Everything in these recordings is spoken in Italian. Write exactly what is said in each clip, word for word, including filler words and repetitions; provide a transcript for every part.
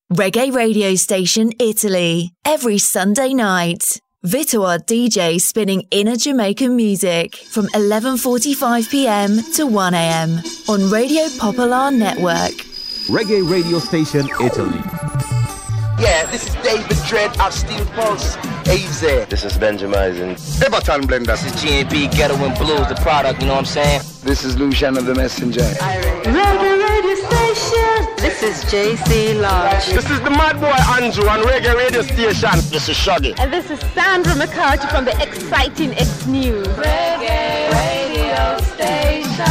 Reggae radio station Italy, every Sunday night. Vitoa D J spinning inner Jamaican music from eleven forty-five p.m. to one a.m. on Radio Popular Network. Reggae radio station Italy. Yeah, this is David Dredd of Steel Pulse. A Z. This is Benjamin. Everton Blender. This is G and B Ghetto and Blues, the product, you know what I'm saying? This is Lucian of the Messenger. Reggae radio station. This is J C Lodge. This is the Mad Boy Andrew on Reggae radio station. This is Shaggy. And this is Sandra McCarthy from the exciting X News. Reggae radio station.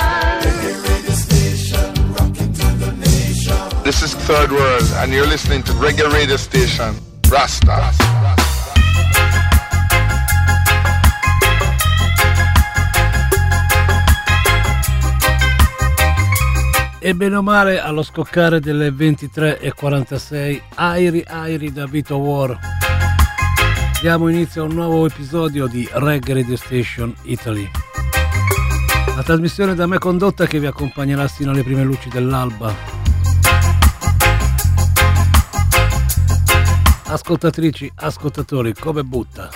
This is Third World, and you're listening to Reggae Radio Station, Rasta. E bene o male, allo scoccare delle ventitré e quarantasei, Airi Airi da Vito War. Diamo inizio a un nuovo episodio di Reggae Radio Station Italy. La trasmissione da me condotta che vi accompagnerà sino alle prime luci dell'alba. Ascoltatrici, ascoltatori, come butta?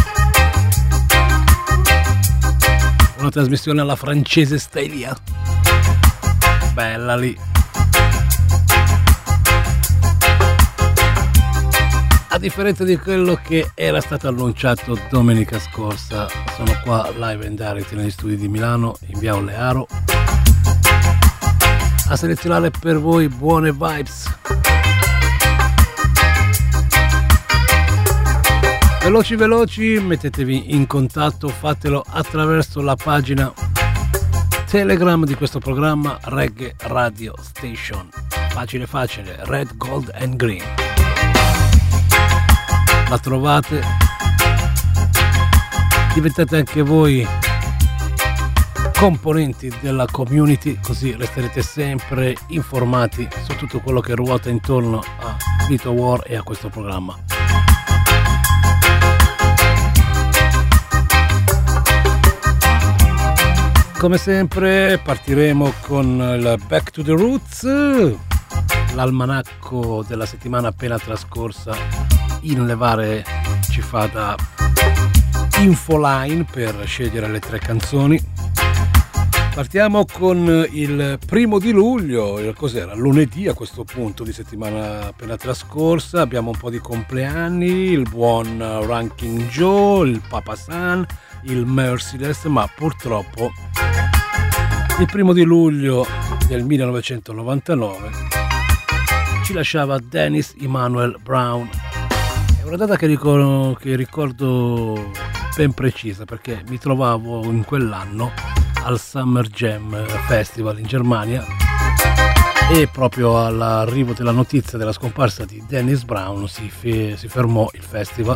Una trasmissione alla francese Stelia. Bella lì. A differenza di quello che era stato annunciato domenica scorsa, sono qua live and direct negli studi di Milano, in via Olearo, a selezionare per voi buone vibes. Veloci veloci, mettetevi in contatto, fatelo attraverso la pagina Telegram di questo programma Reggae Radio Station. Facile facile, Red, Gold and Green. La trovate, diventate anche voi componenti della community, così resterete sempre informati su tutto quello che ruota intorno a Vito War e a questo programma. Come sempre partiremo con il Back to the Roots, l'almanacco della settimana appena trascorsa in levare ci fa da infoline per scegliere le tre canzoni. Partiamo con il primo di luglio, cos'era? Lunedì a questo punto di settimana appena trascorsa, abbiamo un po' di compleanni, il buon Ranking Joe, il Papa San, il Merciless, ma purtroppo il primo di luglio del millenovecentonovantanove ci lasciava Dennis Emmanuel Brown. È una data che ricordo, che ricordo ben precisa perché mi trovavo in quell'anno al Summer Jam Festival in Germania e proprio all'arrivo della notizia della scomparsa di Dennis Brown si, fe- si fermò il festival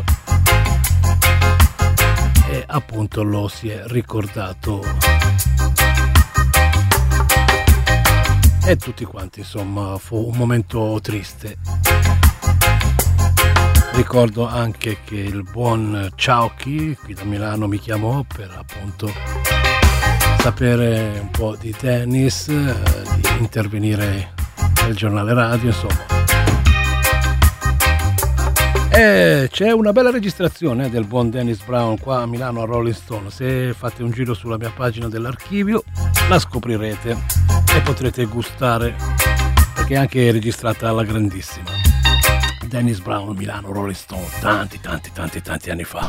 e appunto lo si è ricordato e tutti quanti, insomma, fu un momento triste. Ricordo anche che il buon Ciauchi qui da Milano mi chiamò per appunto sapere un po' di tennis, eh, di intervenire nel giornale radio, insomma. E c'è una bella registrazione del buon Dennis Brown qua a Milano a Rolling Stone. Se fate un giro sulla mia pagina dell'archivio la scoprirete e potrete gustare perché è anche registrata alla grandissima. Dennis Brown, Milano, Rolling Stone, tanti tanti tanti tanti anni fa.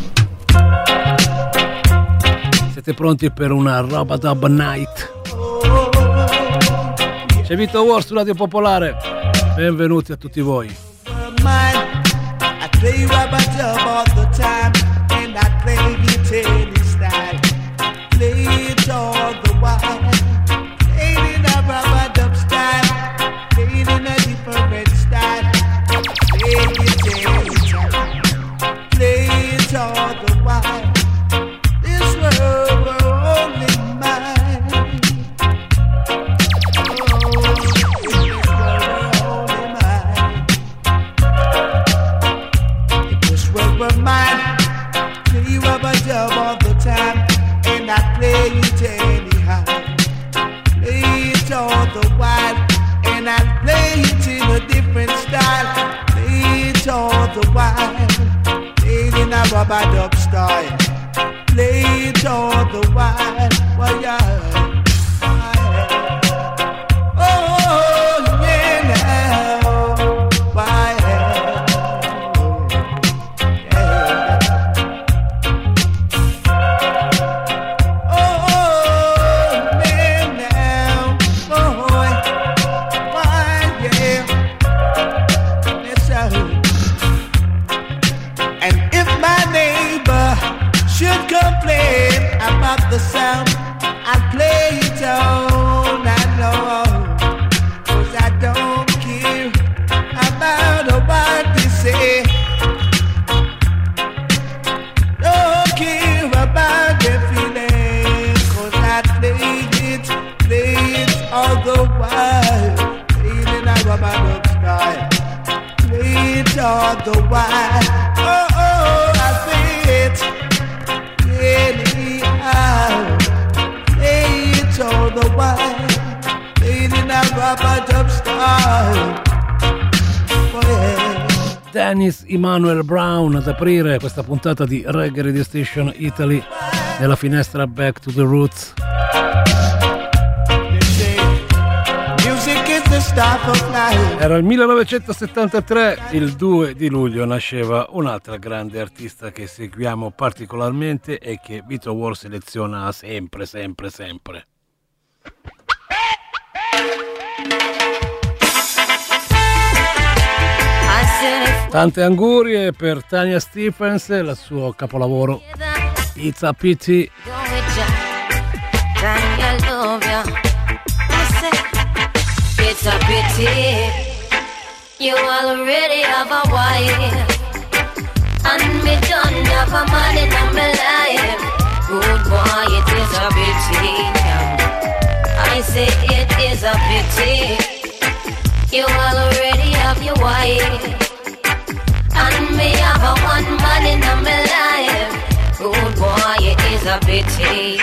Siete pronti per una Roba Dub Night? C'è Vito War su Radio Popolare, benvenuti a tutti voi. I play rubber dub all the time, and I play utility style. Play it all the while. Play it in a rubber dub style. Play it in a different style. Play utility style. Play it all the while. This world we're only mine. Oh, this world we're only mine. We're mine, play rubber dub all the rubber dub style. Play it all the while. Well, yeah. The sound I play it all night long, 'cause I don't care about what they say. Don't care about their feelings, 'cause I play it, play it all the while. Play it in a rubber dub style. Play it all the while. Oh, oh, I say it. Anyhow, play it all the while, play it in a rubber dub style. Oh, yeah. Dennis Emmanuel Brown ad aprire questa puntata di Reggae Radio Station Italy nella finestra Back to the Roots. Era il millenovecentosettantatré, il due di luglio nasceva un'altra grande artista che seguiamo particolarmente e che Vito War seleziona sempre, sempre, sempre. Tante angurie per Tanya Stephens e il suo capolavoro It's a Pity. It's a pity you already have a wife, and me don't have a man in my life. Good boy, it is a pity. I say it is a pity you already have your wife, and me have a one man in my life. Good boy, it is a pity.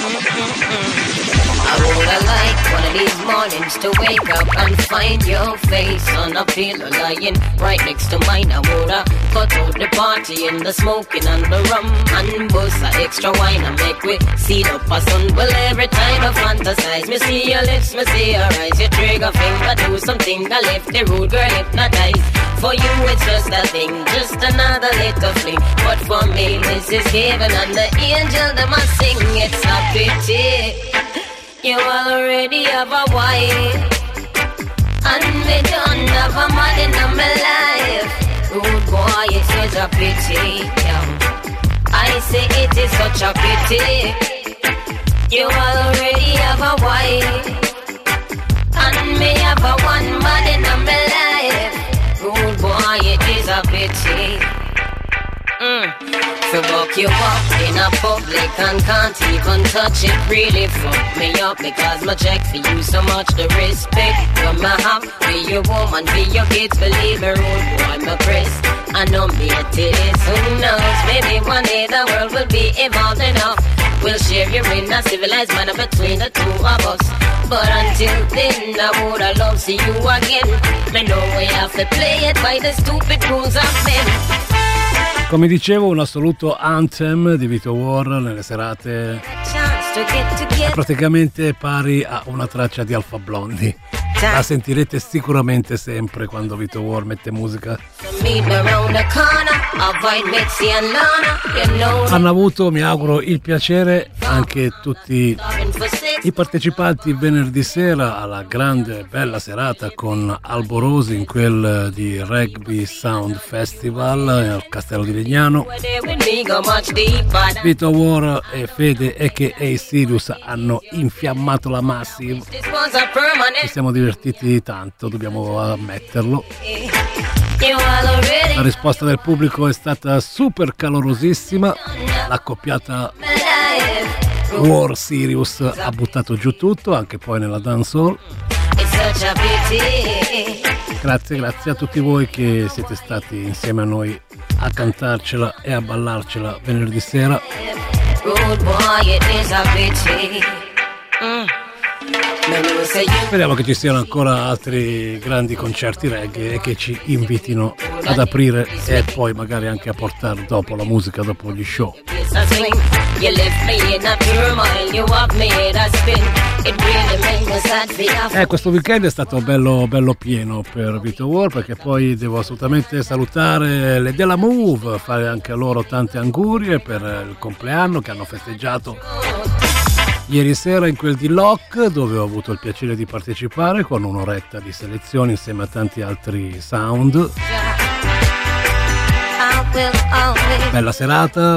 I woulda liked one of these mornings to wake up and find your face on a pillow lying right next to mine. I woulda cut out the party and the smoking and the rum and bust a extra wine and make we see up a sun. Well, every time I fantasize, me see your lips, me see your eyes, your trigger finger do something. I left the rude girl hypnotized. For you it's just a thing, just another little fling. But for me this is heaven and the angel them a sing. It's a pity you already have a wife, and me don't have a man in my life. Rude boy, it is a pity. I say it is such a pity you already have a wife, and me have a one man in my life. Rude boy, it is a pity. Mm. To walk you up in a public and can't even touch it really fuck me up, because my check for you so much the respect you my have for your woman, for your kids, believe me, rude boy, my press. I know me it is, who knows, maybe one day the world will be evolved enough. We'll share your in a civilized manner between the two of us. But until then, I woulda love see you again. Me know we have to play it by the stupid rules of men. Come dicevo, un assoluto anthem di Vito War nelle serate è praticamente pari a una traccia di Alpha Blondy. La sentirete sicuramente sempre quando Vito War mette musica. Hanno avuto, mi auguro, il piacere anche tutti i partecipanti venerdì sera alla grande bella serata con Alborosi in quel di Rugby Sound Festival al Castello di Legnano. Vito War e Fede a k a. Sirius hanno infiammato la Massive. Ci siamo divertiti tanto, dobbiamo ammetterlo. La risposta del pubblico è stata super calorosissima. L'accoppiata War Sirius ha buttato giù tutto, anche poi nella dancehall. Grazie, grazie a tutti voi che siete stati insieme a noi a cantarcela e a ballarcela venerdì sera. Speriamo che ci siano ancora altri grandi concerti reggae e che ci invitino ad aprire e poi magari anche a portare dopo la musica, dopo gli show. Eh, questo weekend è stato bello, bello pieno per Vito War, perché poi devo assolutamente salutare le della Move, fare anche a loro tante angurie per il compleanno che hanno festeggiato ieri sera in quel di Lock, dove ho avuto il piacere di partecipare con un'oretta di selezione insieme a tanti altri sound. Bella serata.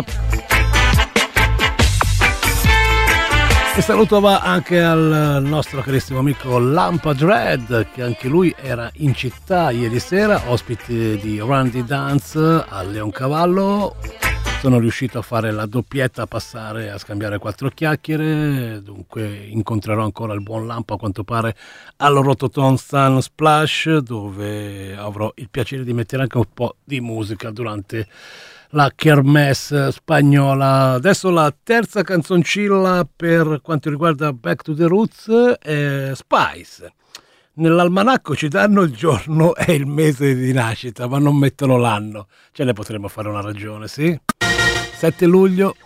E saluto va anche al nostro carissimo amico Lampa Dread, che anche lui era in città ieri sera, ospite di Randy Dance al Leoncavallo. Sono riuscito a fare la doppietta, a passare a scambiare quattro chiacchiere, dunque incontrerò ancora il buon Lampa a quanto pare al Rototom Sun Splash, dove avrò il piacere di mettere anche un po' di musica durante la kermesse spagnola. Adesso la terza canzoncilla per quanto riguarda Back to the Roots è Spice. Nell'almanacco ci danno il giorno e il mese di nascita, ma non mettono l'anno. Ce ne potremmo fare una ragione, sì? sette luglio.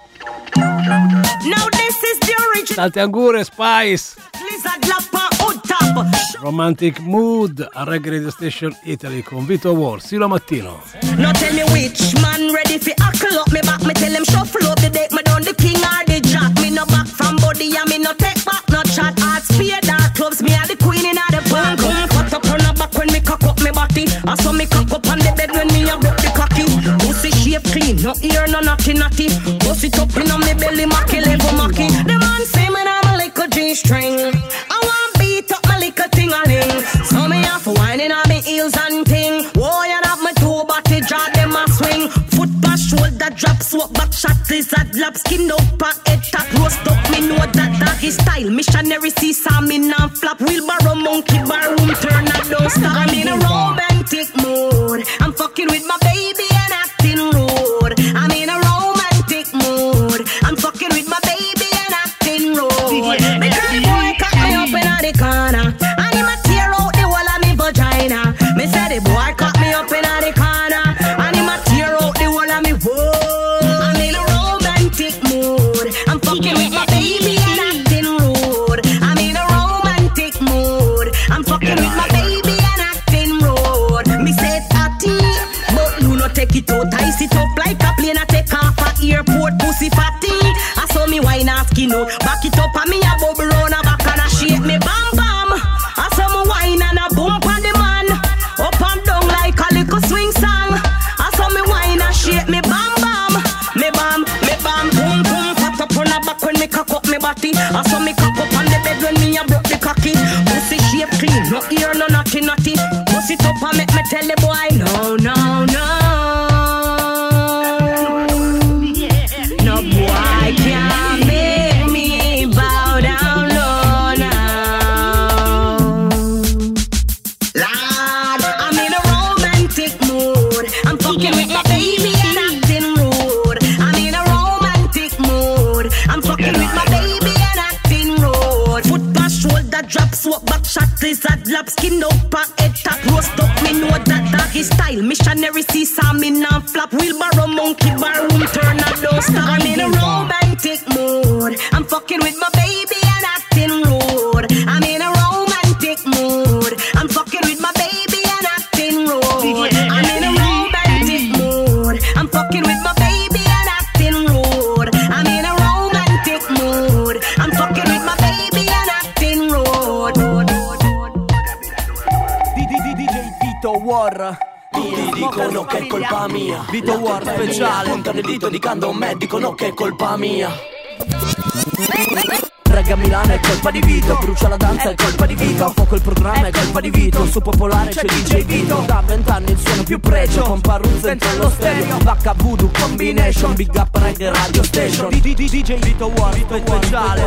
Tante augure, Spice. Romantic Mood a Reggae Radio Station Italy con Vito War, Silo Mattino. No tell me which man ready fi huckle up me back. Me tell him shuffle up the deck. Me done the king or the jack. Me no back from body and me no take back no chat. Hard spear dark clubs. Me are the queen in the bank. Put up on the back when me cock up me body. I saw me cock up on the bed when me a broke the cocky. Pussy shape clean, no ear no naughty naughty. Bust it up in on me belly, macky level macky. The man say me I'm a little G-string. I want beat up my little ting-a-ling. So me have to whining on me heels and ting. Whoa, you have my two body draw them a swing. Foot pass, shoulder drop, swap back shot, lizard lap, skin up and head tap, roast up, me know that that is style. Missionary see saw me non flap, wheelbarrow monkey bar room turn that don't stop. I'm in a romantic mood. I'm fucking with my baby and acting rude. I'm in a romantic mood. I'm fucking with my baby and acting rude. Me girl boy cut me up in the corner. And him a tear out the whole of me vagina. Me say the boy cut me up in the corner. And him a tear out the whole of me whoa. I'm in a romantic mood. I'm fucking with my baby and acting rude. I'm in a romantic mood. I'm fucking with my baby and acting rude. Me say tatty, but you no take it out. I sit up like a plane. I take off at airport. Pussy fatty. I saw me wine and skin out. Back it up and me a bubble round a back and a shake me bam bam. I saw me wine and a bump on the man. Up and down like a little swing song. I saw me wine and shake me bam bam. Me bam, me bam, boom boom. Fat up on the back when me cock up me body. I saw me cock up on the bed when me a broke the cocky. Pussy shape clean, no ear, no naughty naughty. Pussy it up and make me tell the boy no, no, no. No boy can't make me bow down low now. Lord, I'm in a romantic mood. I'm fucking with my baby and acting rude. I'm in a romantic mood. I'm fucking with my baby and acting rude. Foot pass, shoulder drop, swap back shot, lizard lap, skin up and head tap, roast up. Me know that that is style. Missionary see saw me non flap, wheelbarrow monkey bar room turn a don't stop. I'm in a romantic mood. I'm fucking with my baby and acting rude. I'm in a romantic mood. I'm fucking with my baby and acting rude. I'm in a romantic mood. I'm fucking with my baby and acting rude. I'm in a romantic mood. I'm fucking with my baby and acting rude. D J Vito War. Tutti dicono che è colpa mia. Vito War speciale. Punta del dito indicando me, dicono che è colpa mia. Reggae a Milano è colpa di Vito. Brucia la danza è colpa di Vito. A fuoco il programma è colpa di Vito. Su popolare c'è D J Vito. Da vent'anni il suono più pregio. Con Parruzza dentro lo stereo. Vacca Voodoo Combination. Big Up Reggae Radio Station. D J Vito War speciale.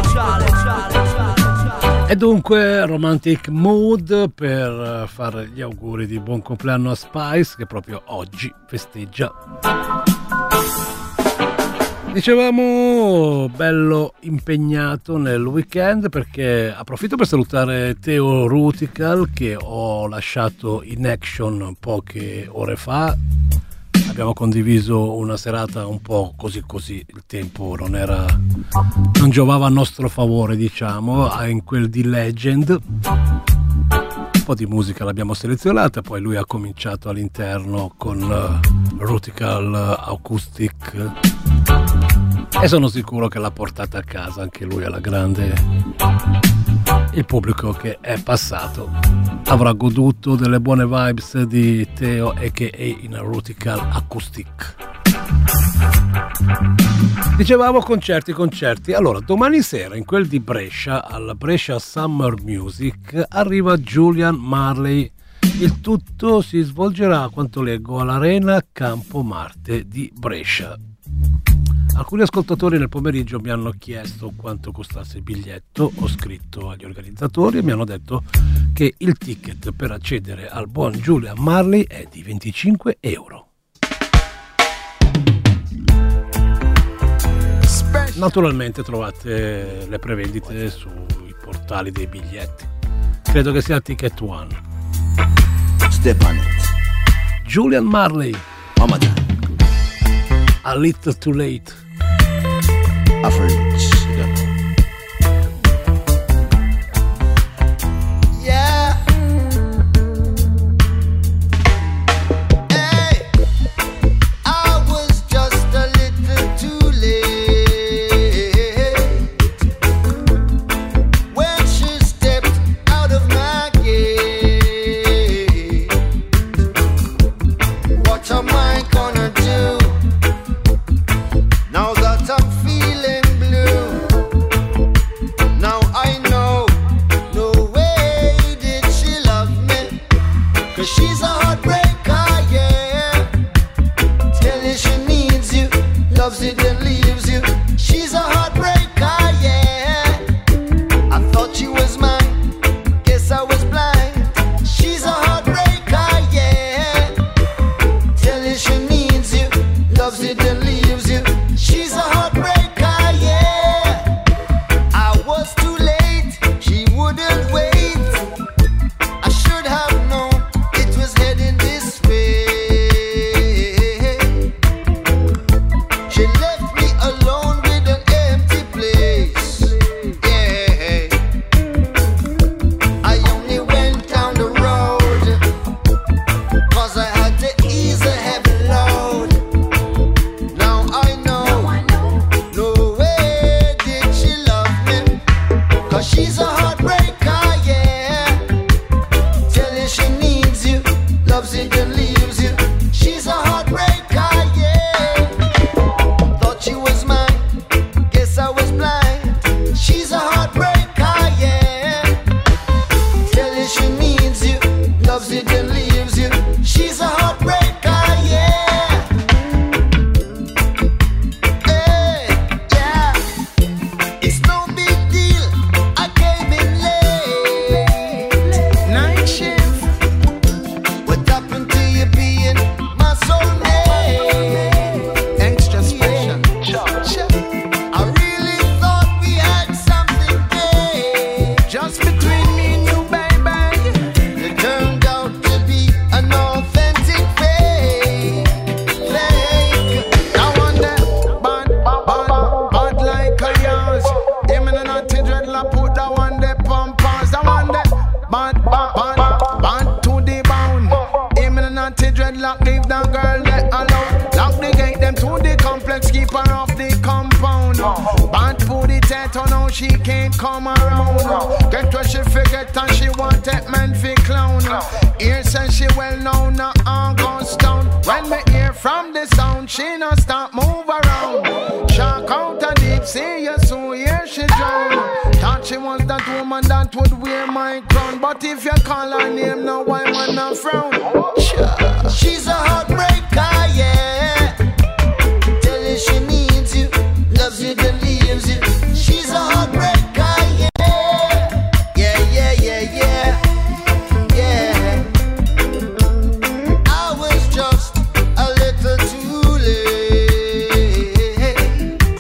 E dunque Romantic Mood per fare gli auguri di buon compleanno a Spice, che proprio oggi festeggia. Dicevamo bello impegnato nel weekend, perché approfitto per salutare Teo Rutical, che ho lasciato in action poche ore fa. Abbiamo condiviso una serata un po' così così, il tempo non era, non giovava a nostro favore, diciamo, in quel di Legend. Un po' di musica l'abbiamo selezionata, poi lui ha cominciato all'interno con uh, Rutical Acoustic, e sono sicuro che l'ha portata a casa anche lui alla grande. Il pubblico che è passato avrà goduto delle buone vibes di Teo a k a in Rutical Acoustic. Dicevamo concerti, concerti. Allora, domani sera in quel di Brescia, al Brescia Summer Music, arriva Julian Marley. Il tutto si svolgerà, a quanto leggo, all'Arena Campo Marte di Brescia. Alcuni ascoltatori nel pomeriggio mi hanno chiesto quanto costasse il biglietto, ho scritto agli organizzatori e mi hanno detto che il ticket per accedere al buon Julian Marley è di venticinque euro. Naturalmente trovate le prevendite sui portali dei biglietti. Credo che sia Ticket One. Step on it. Julian Marley. Oh my God. A Little Too Late. I've heard it. Yeah. Hey, I was just a little too late when she stepped out of my gate. What am I gonna do now that I'm feeling blue? Now I know, no way did she love me, 'cause she's a heartbreaker, yeah. Tell you she needs you, loves you then leaves you. She's a heartbreaker, yeah. I thought she was mine, guess I was blind. She's a heartbreaker, yeah. Tell you she needs you, loves you then leaves you. She's a heartbreaker, yeah. I was too late, she wouldn't wait. I should have known it was heading this way. She left me alone with an empty place, yeah. I only went down the road 'cause I had to ease a heavy load. Now I know, no way did she love me, 'cause she's a heartbreaker, yeah. Tell you she needs you, loves you then leaves you. She's a heartbreaker, yeah. Thought she was mine, guess I was blind. She's a heartbreaker, yeah. Tell you she needs you, loves you then leaves you. She's a heartbreaker, yeah. Hey, yeah. It's no big deal, I came in late. Night shift, what happened to you being my soulmate? Extra special. I really thought we had something great, just between me and you, baby. It turned out to be an authentic fake. Fake. Now on that bad, bad, bad like a yours. Him in a naughty dreadlock, put that one there pump-ons. That one there bad, bad, bad, bad to the bone. Him in a naughty dreadlock, leave that girl there alone. Lock the gate, them to the complex, keep her off the compound. Bad put it at her, now she can't come around. Get what she forget and she want that man fi clown. Here says she well known, now August town. When me hear from the sound, she no stop move around. Shark out a deep sea, you so here she drown. Thought she was that woman that would wear my crown, but if you call her name, no why man a frown. She's a heartbreaker, yeah. Tell you she needs you, loves you then leaves you. She's a heartbreaker, yeah. Yeah, yeah, yeah, yeah. Yeah. I was just a little too late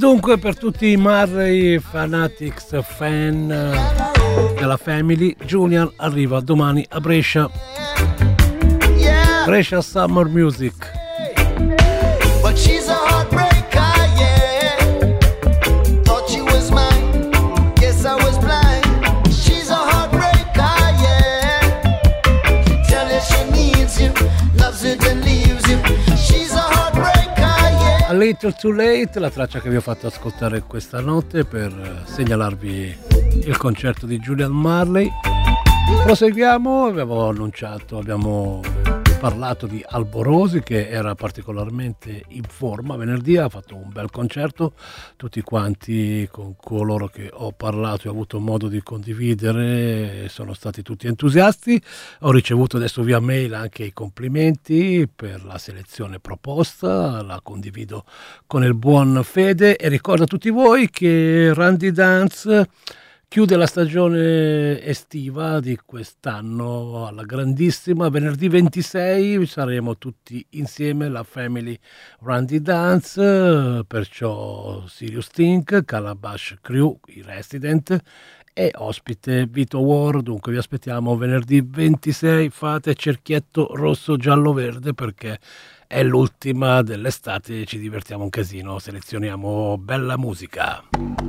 dunque per tutti i Marley Fanatics fan della Family, Julian arriva domani a Brescia. Brescia Summer Music. But she's a heartbreaker, yeah. Thought she was mine, guess I was blind. She's a heartbreaker, yeah. Tell her she needs you, loves it and leaves you. She's a heartbreaker, yeah. A Little Too Late, la traccia che vi ho fatto ascoltare questa notte per segnalarvi il concerto di Julian Marley. Proseguiamo, abbiamo annunciato, abbiamo parlato di Alborosi che era particolarmente in forma venerdì, ha fatto un bel concerto, tutti quanti con coloro che ho parlato e ho avuto modo di condividere sono stati tutti entusiasti. Ho ricevuto adesso via mail anche i complimenti per la selezione proposta, la condivido con il buon Fede e ricordo a tutti voi che Randy Dance chiude la stagione estiva di quest'anno alla grandissima. Venerdì ventisei saremo tutti insieme, la Family Randy Dance, perciò Sirius Think, Calabash Crew, i Resident e ospite Vito War. Dunque vi aspettiamo venerdì ventisei, fate cerchietto rosso giallo verde perché è l'ultima dell'estate, ci divertiamo un casino, selezioniamo bella musica.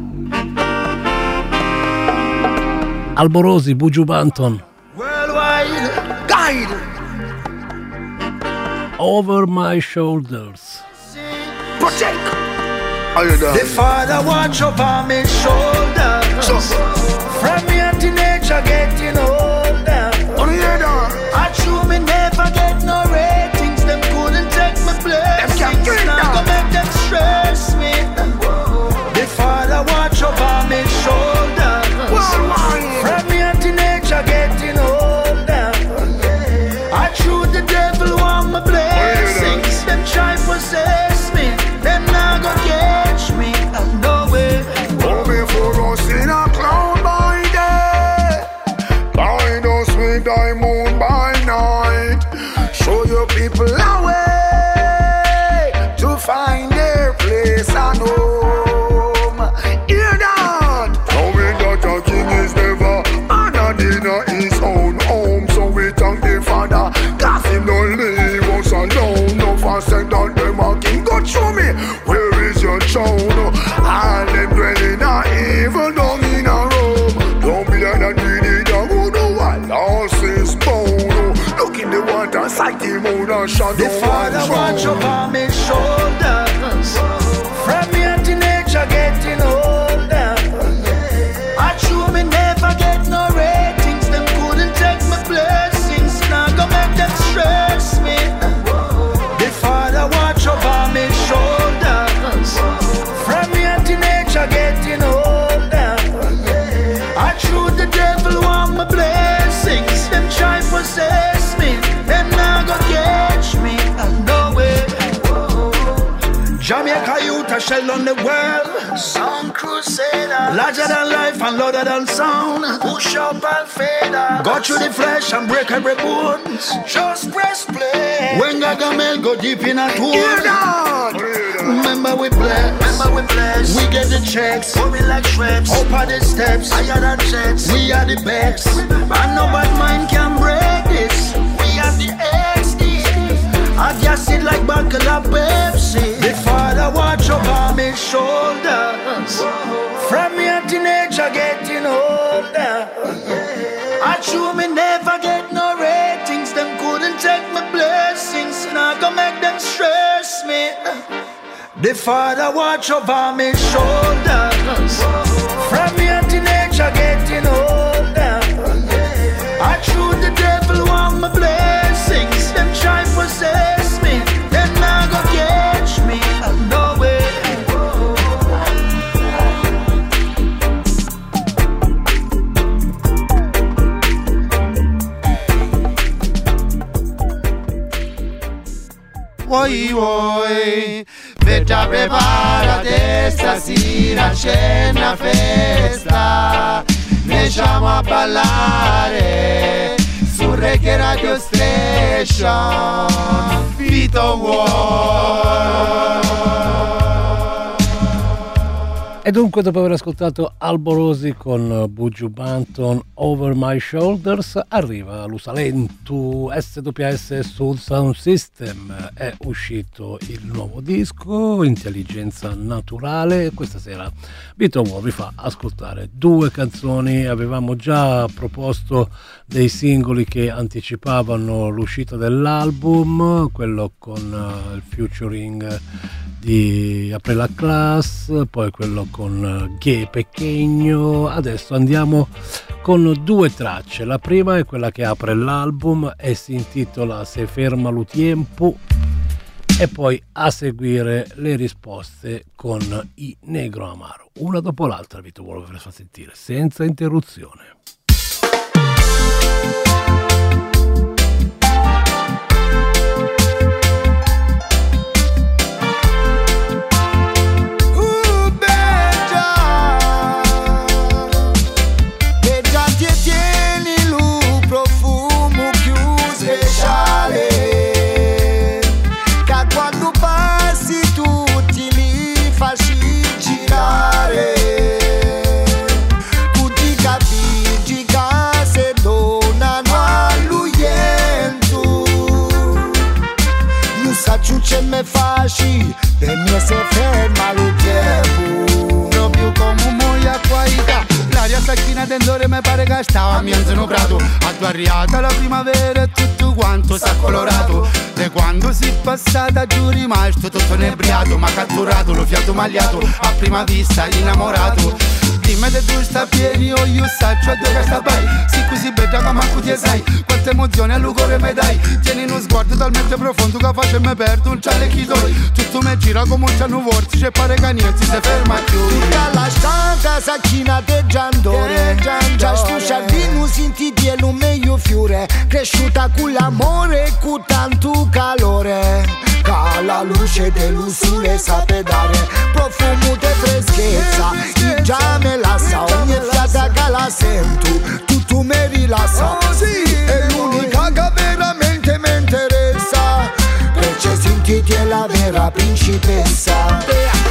Alborosi, Buju Banton. Worldwide guide. Over my shoulders. Protect. The Father watch over my shoulders. From young teenager getting older. I true me never get no ratings. Them couldn't take my blessings. Now go make them stress me. The Father watch over my shoulders. From young teenager getting older. I true the devil want my blessings. Them try possess me. Them not gonna catch me. No way. Go before us in a cloud by day. Guide us with thy moon by night. Show your people a way to find their place and home. Hear that? Knowing that the king is never honored in his own home. So we thank the Father, cause him don't leave us alone. No faster than them a king. Go show me, where is your throne? All them dwelling a evil down in a room. Don't be like that greedy dog who know what lost his bone. Look in the water, sight him out and shut the Father watch over my shoulders. From young teenager getting older. I true me never get no ratings. Them couldn't take my blessings. Now go make them stress me. The Father watch over my shoulders. From young teenager getting older. I true the devil want my blessings. Them try possess me. Them now go catch me. No way. Jamaica youth a shell on the world. Sound crusader. Larger than life and louder than sound. Push up and fader. Go through the flesh and break every bone. Just press play. When Gargamel go deep in a tour. Remember we bless. Remember we bless. We get the checks. Coming like shreds. Up on the steps. Higher than jets. We are the best. And no bad mind can break this. We are the X D. I gas it like buckle of Pepsi. The Father watch over my shoulders. From young teenager getting older. I true me never get no ratings. Them couldn't take my blessings. Now go make them stress me. The Father watch over my shoulders. From young teenager getting older. I true the devil want my blessings. Them try possess me. Them not go catch me. No way. Vuoi vuoi, better preparate stasera c'è una festa. Ne facciamo a ballare su Reggae Radio Station. Vito War. E dunque, dopo aver ascoltato Alborosi con Buju Banton Over My Shoulders, arriva l'Usalentu S W S Soul Sound System. È uscito il nuovo disco Intelligenza Naturale. Questa sera Vito War vi fa ascoltare due canzoni. Avevamo già proposto dei singoli che anticipavano l'uscita dell'album, quello con uh, il featuring di Aprila Class, poi quello con Ghe Pequeño. Adesso andiamo con due tracce. La prima è quella che apre l'album e si intitola Se ferma lo tiempo, e poi a seguire le risposte con I Negro Amaro, una dopo l'altra. Vito vuole ve le fa sentire senza interruzione. Ce me faci per me se ferma lo tempo, proprio come un moia qualità. L'aria stacchina dentro mi pare che stava a Mianzano Prato. A tua arriata la primavera e tutto quanto s'ha colorato. E quando si è passata giù rimasto tutto inebriato, ma catturato, lo fiato magliato, a prima vista innamorato. Dimmi se tu sta pieni o io saccio a dove sta bai. Si così bella che manco ti sai, quante emozioni al cuore mi dai. Tieni uno sguardo talmente profondo che faccio me perdo un ciale chi doi. Tutto mi gira come un ciano vortice e pare che niente si ferma più. Tutta la stanca sacchina te giandore, già sto giardino sentiti e lo meglio fiore, cresciuta con l'amore e con tanto calore. Ca la luce dello sole sape dare profumo de freschezza, il già me lascia ogni fiata che la sento, tutto mi rilassa. Oh, sì, è l'unica che veramente mi interessa, perché sentiti è la vera principessa.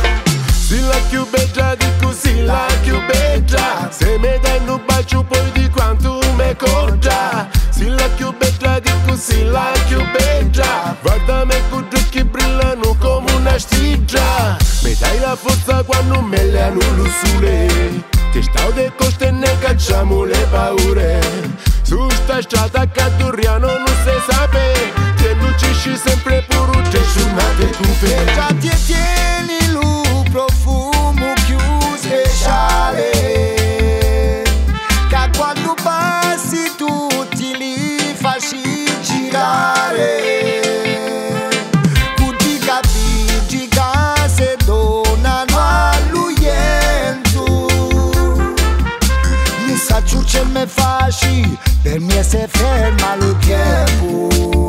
Si la più bella di così la più bella, se mi dai un bacio poi di quanto mi corda. Si la più bella di così la più bella, guardami con gli occhi brillano come una stiglia. Mi dai la forza quando me le annullo sole, ti stavo de coste e ne cacciamo le paure. Su sta strada che Duriano non si sape, che lucisci sempre pure te sciunate cupe. Già ti tieni lo profumo più speciale, che quando passi tutti li fasci girare. Tutti capiti che se donano all'uiento, mi sa giù ce me fasci, per me se ferma lo tempo.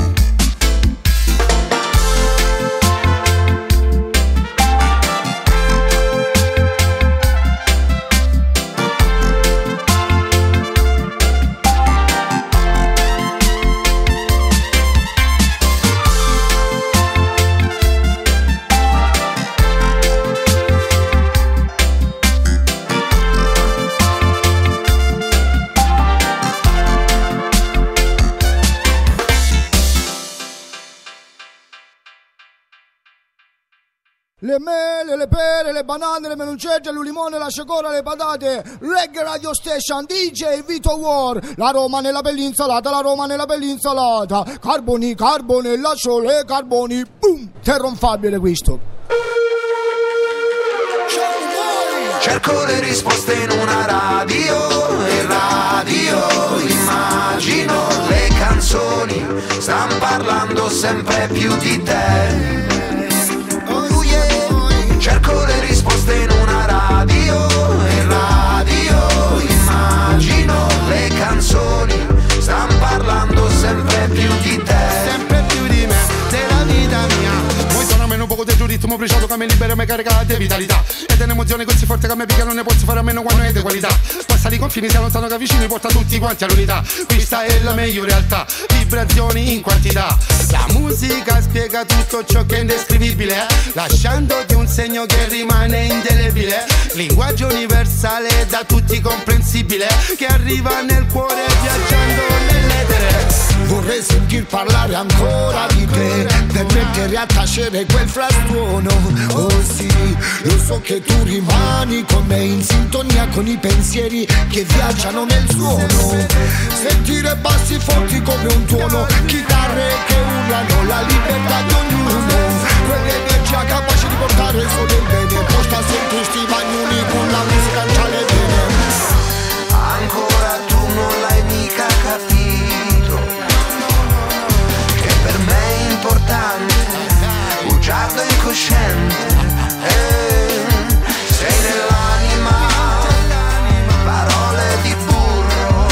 Le mele, le pere, le banane, le meloncette, il limone, la sciacora, le patate. Reggae Radio Station, D J Vito War. La Roma nella bella insalata, la Roma nella bella insalata. Carboni, carbone, la sole, carboni. Boom! Terronfabile questo. Cerco le risposte in una radio, e radio immagino le canzoni stan parlando sempre più di te. Cerco le risposte in una radio, e radio immagino le canzoni stan parlando sempre più di te. Sempre più di me, della vita mia. Poi sono meno poco del giù ritmo preciato che mi libera e mi carica di vitalità. Ed è un'emozione così forte che mi picca, non ne posso fare a meno quando è di qualità. Passa i confini, si allontano che vicini, porta tutti quanti all'unità. Questa è la meglio realtà, vibrazioni in quantità. La musica musica spiega tutto ciò che è indescrivibile, lasciandoti un segno che rimane indelebile. Linguaggio universale da tutti comprensibile, che arriva nel cuore viaggiando nell'etere. Vorrei sentir parlare ancora di te, per mettere a tacere quel frastuono. Oh sì, lo so che tu rimani con me in sintonia con i pensieri che viaggiano nel suono. Sentire bassi forti come un tuono, chitarre che urlano la libertà di ognuno. Quell'energia capace di portare solo il bene, posta sempre sti bagnoli con la musica tra le vene. Ancora tu non l'hai mica capito, che per me è importante, bugiardo incosciente, eh, sei nell'anima, parole di burro.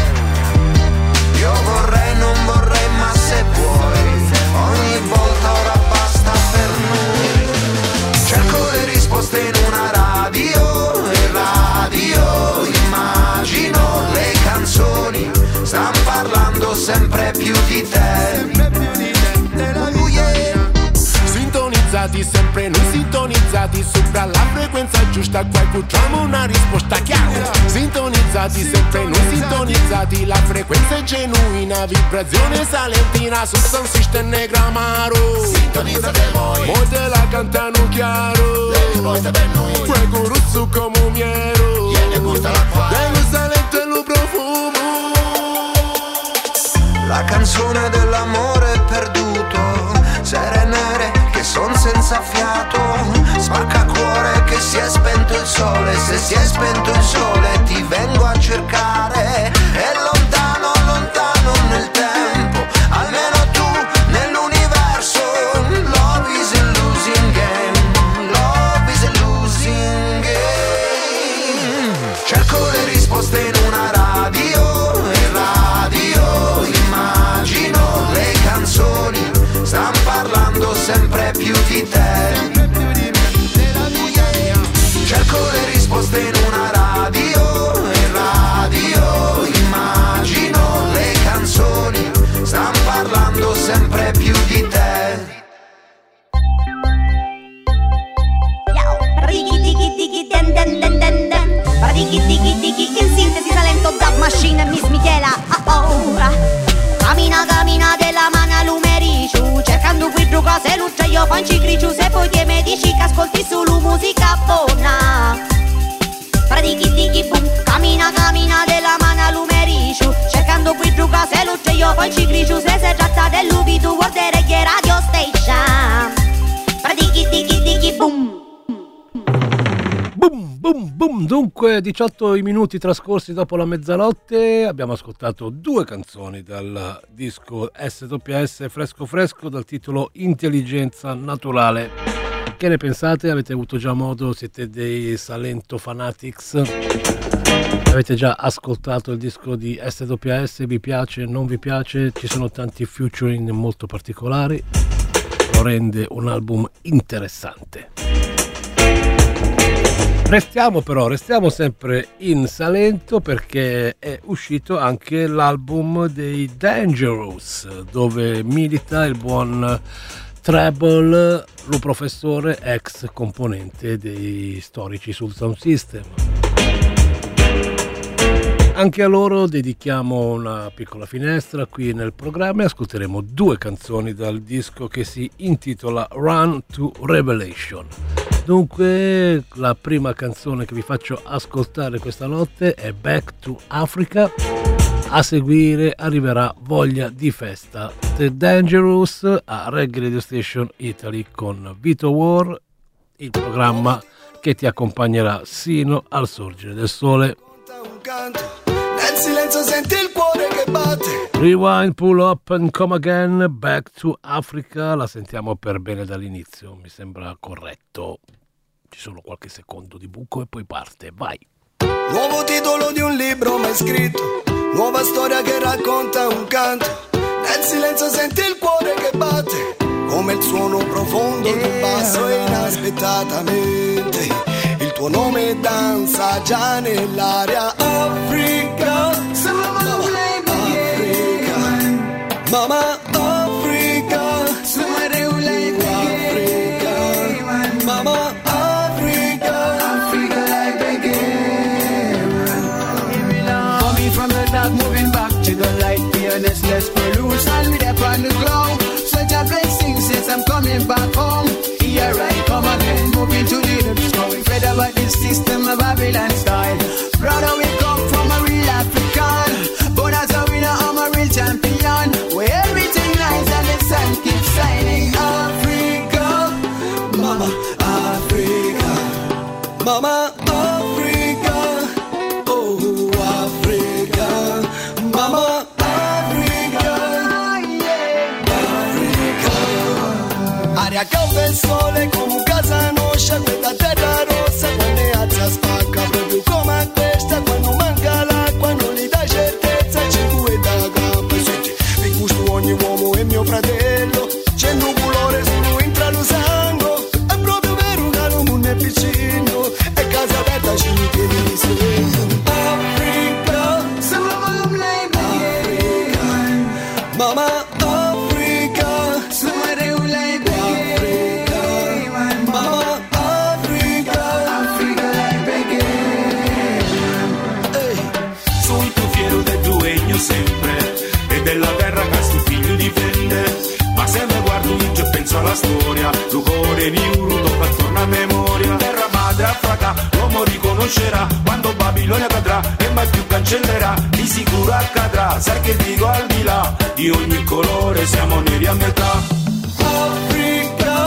Io vorrei, non vorrei, ma se vuoi, ogni volta ora basta per noi. Cerco le risposte in una radio, e radio immagino le canzoni, stanno parlando sempre più di te. Oh yeah. Sintonizzati sempre noi sintonizzati sopra la frequenza giusta, qua facciamo una risposta chiara. Sintonizzati sempre noi sintonizzati, la frequenza è genuina, vibrazione salentina, sul sound system negramaro. Sintonizzate voi, molte la cantano chiaro, le risposte per noi, fuego russo come un miero, e le gusta la qua, dello salento e lo profumo. La canzone dell'amore perduto, sere nere che son senza fiato, spacca cuore che si è spento il sole. Se si è spento il sole ti vengo a cercare, e lontano, lontano nel tempo, almeno tu nell'universo. Love is a losing game, love is a losing game. Cerco le risposte in una radio, e radio immagino le canzoni, stanno parlando sempre più di te. Cerco le risposte in una radio, e radio immagino le canzoni, stanno parlando sempre più di te. In sintesi talento dub machine Miss Michela. Oh oh. Camina, camina della mano lumerici, cercando qui due cose luce, io panci griciu. Se poi ti mi dici che ascolti solo musica buona, pratichi tiki boom. Camina, camina della mano lumerici, cercando qui due cose luce, io panci griciu. Se si tratta dell'ubito world reggae radio station, pratichi tiki tiki boom. Boom, boom, boom. Dunque, diciotto i minuti trascorsi dopo la mezzanotte, abbiamo ascoltato due canzoni dal disco S W S Fresco Fresco dal titolo Intelligenza Naturale. Che ne pensate? Avete avuto già modo? Siete dei Salento fanatics? Avete già ascoltato il disco di S W S? Vi piace? Non vi piace? Ci sono tanti featuring molto particolari, lo rende un album interessante. Restiamo però, restiamo sempre in Salento, perché è uscito anche l'album dei Dangerous, dove milita il buon Treble, lo professore ex componente dei storici Soul Sound System. Anche a loro dedichiamo una piccola finestra qui nel programma e ascolteremo due canzoni dal disco che si intitola Run to Revelation. Dunque, la prima canzone che vi faccio ascoltare questa notte è Back to Africa. A seguire arriverà Voglia di Festa, The Dangerous a Reggae Radio Station Italy con Vito War, il programma che ti accompagnerà sino al sorgere del sole. Nel silenzio senti il cuore che batte. Rewind, pull up and come again, Back to Africa. La sentiamo per bene dall'inizio, mi sembra corretto. Ci sono qualche secondo di buco e poi parte, vai. Nuovo titolo di un libro mai scritto, nuova storia che racconta un canto. Nel silenzio senti il cuore che batte, come il suono profondo di un basso e inaspettatamente il tuo nome danza già nell'aria. Africa, Africa, Mama Africa, Mama Africa, oh Africa, Mama Africa, Africa. Aria calda e sole come casa nostra, questa terra rossa quando è alza spacca, proprio come questa quando manca l'acqua non gli dà certezza, c'è due da gambe, senti, mi gusto ogni uomo è mio fratello, c'è un colore solo entra lo sangue, è proprio vero che lo mondo è piccino, e casa aperta ci tiene di segno. Africa, Africa, Mama Africa, Africa, Mama Africa, Ehi, sono tu fiero del tuo regno sempre, e della terra che sto figlio difende. Ma se mi guardo in giù penso alla storia, tu cuore di un ruto per tornare a memoria. Terra madre Africa, l'uomo riconoscerà quando Babilonia cadrà e mai più cancellerà, di sicuro accadrà, sai che dico al di là di ogni colore siamo neri a metà. Africa,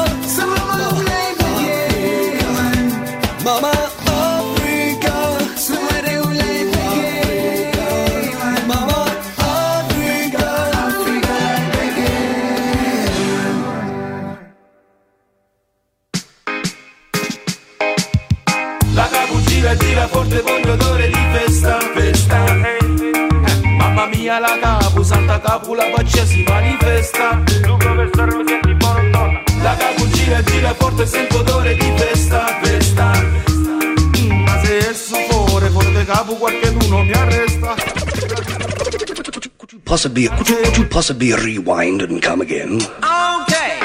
Africa, Mama Africa, Africa, Mama Africa, La capucina tira forte con l'odore di festa, festa. Eh, mamma mia la capu, santa capu la pace si manifesta. Tu professore lo senti buono. La capucina tira forte sento odore di festa, festa. Mm, ma se esso fuori, fuori de capo qualcuno mi arresta. Possibly, could you, could you possibly rewind and come again? Okay.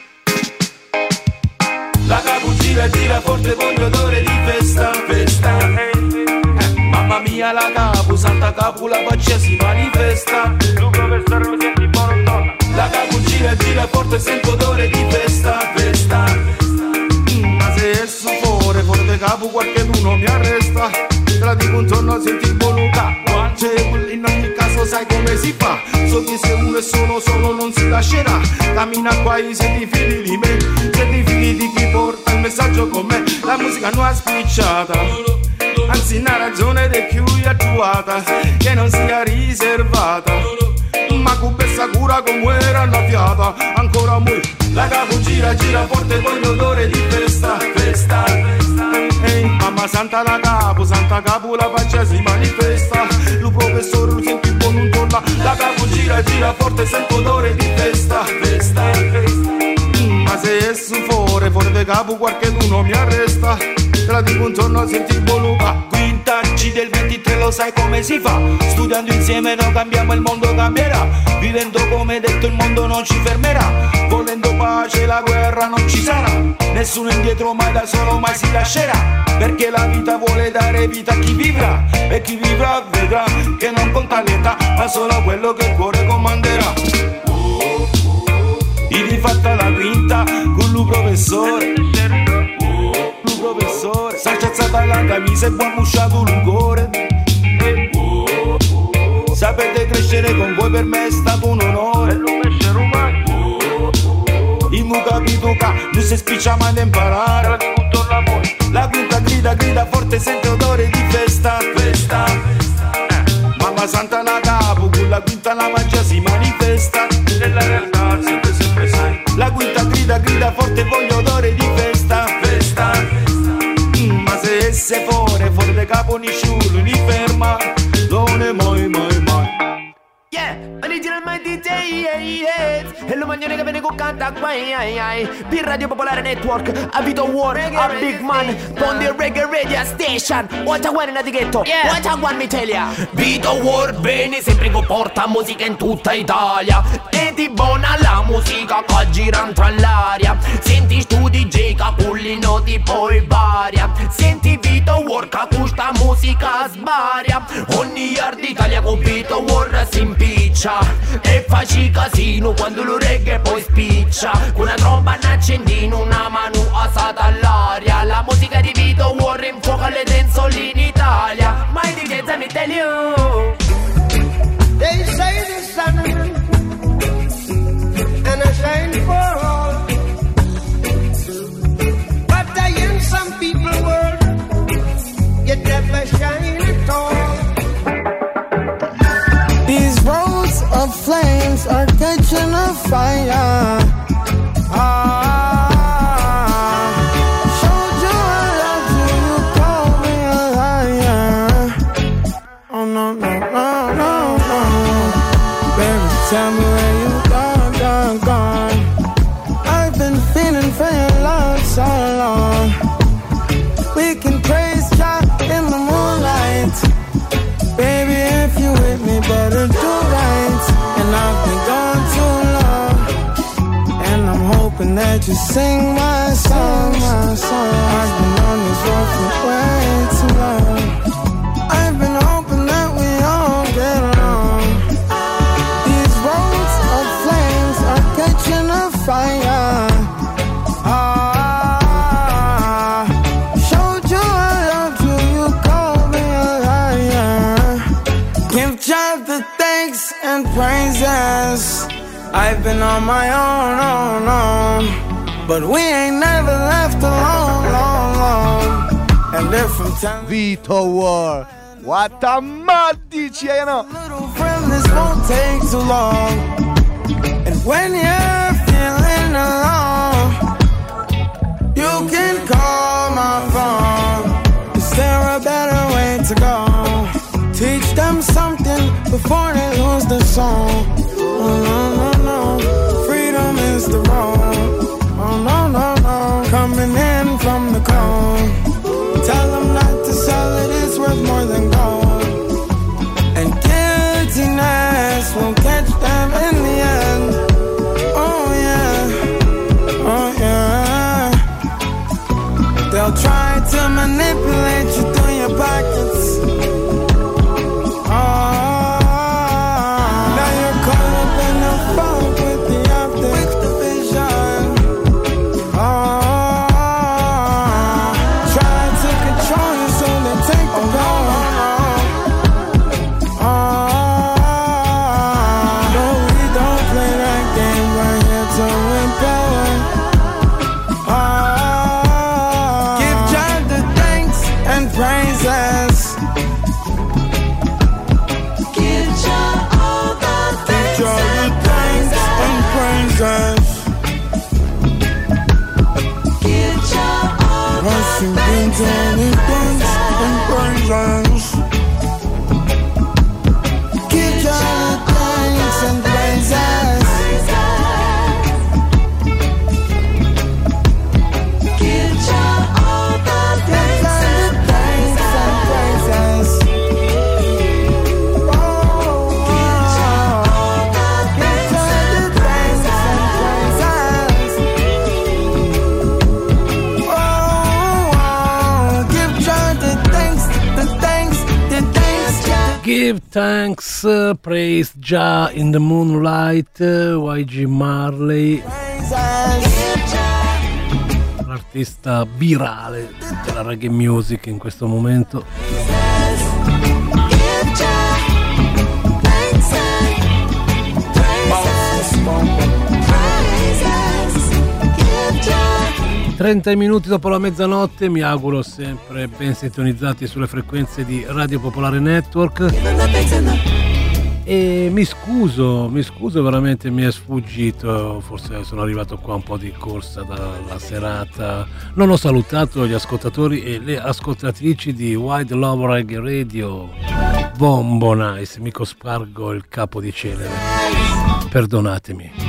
La capucina tira forte con l'odore di festa, festa. Eh, mamma mia la capu, santa capu la pace si manifesta. Tu professore lo senti buono. La capucina tira forte sento odore di festa, festa. Mm, ma se esso fuori, fuori de capo qualcuno mi arresta. Te la dico un giorno senti voluta. In ogni caso sai come si fa. So che se uno è solo solo non si lascerà. Cammina qua e se ti fidi di me, se ti fidi di chi porta il messaggio con me. La musica non è spicciata, anzi una ragione di più attuata, che non sia riservata, ma con questa cura come era una fiata. Ancora muy la capo gira gira forte con l'odore di festa, festa. Ehi, mamma santa la capo, santa capo la pace si manifesta. Lo professore lo senti buono un torna. La capo gira gira forte sento odore di festa, festa. Mm, ma se esso fuori, fuori de capo qualcuno mi arresta. Te la dico un giorno senti voluta. Quinta C del ventitré lo sai come si fa. Studiando insieme non cambiamo, il mondo cambierà. Vivendo come detto il mondo non ci fermerà. Volendo pace la guerra non ci sarà. Nessuno indietro mai da solo mai si lascerà. Perché la vita vuole dare vita a chi vivrà. E chi vivrà vedrà che non conta l'età, ma solo quello che il cuore comanderà. Ivi fatta la quinta con lui professore. Lui professore s'acciazzata la camisa e buon musciato l'ugore. Sapete crescere con voi per me è stato un onore. Il mu capito che non si spiccia mai da imparare. La quinta grida grida forte sente odore di festa, festa. Mamma santa la capo, con la quinta la magia si manifesta. Nella realtà sempre sempre sai. La quinta grida grida forte voglio odore di festa, festa. Mm, ma se esse fuori, fuori de capo nessuno li ferma. Non è mai mai mai. Yeah, original my D J, yeah, yeah. E lo magnone che viene con canta qua, yeah, yeah. Per Radio Popolare Network, a Vito War, a Big Man, on the Reggae Radio Station. What a one in Adighetto, yeah. What a one mi tell ya. Vito War viene sempre con porta musica in tutta Italia. E di buona la musica che gira tra l'aria. Senti stu D J che pulli noti poi varia. Senti Vito War che questa musica sbaria. Ogni yard d'Italia con Vito War si impiccia. E facci casino quando lo reggae poi spiccia. Con una tromba un accendino, una mano asata all'aria. La musica di Vito War infuoca le densole in Italia. My D J, let me tell you. They say the sun and I shine for all, but I am some people world hoping that you sing my song, my song. I've been on this road for way too long. I've been hoping that we all get along. These roads of flames are catching a fire. Ah, showed you I loved you, you called me a liar. Give God the thanks and praises. I've been on my own, own, own, but we ain't never left alone, long, long. And if I'm telling Vito War, what a mad D J, you know. Little friend, this won't take too long. And when you're feeling alone, you can call my phone. Is there a better way to go? Teach them something before they lose their song. Oh no, no, no, freedom is the road. Oh no, no, no, coming in from the cold. Tell them not to sell it, it's worth more than gold. And guiltiness will catch them in the end. Oh yeah, oh yeah. They'll try to manipulate you through your pockets. Give thanks, uh, praise Jah in the moonlight, uh, Y G Marley, l'artista virale della reggae music in questo momento. trenta minuti dopo la mezzanotte, mi auguro sempre ben sintonizzati sulle frequenze di Radio Popolare Network. E mi scuso, mi scuso veramente, mi è sfuggito, forse sono arrivato qua un po' di corsa dalla serata. Non ho salutato gli ascoltatori e le ascoltatrici di Wide Love Reggae Radio. Bombo nice, mi cospargo il capo di cenere, perdonatemi.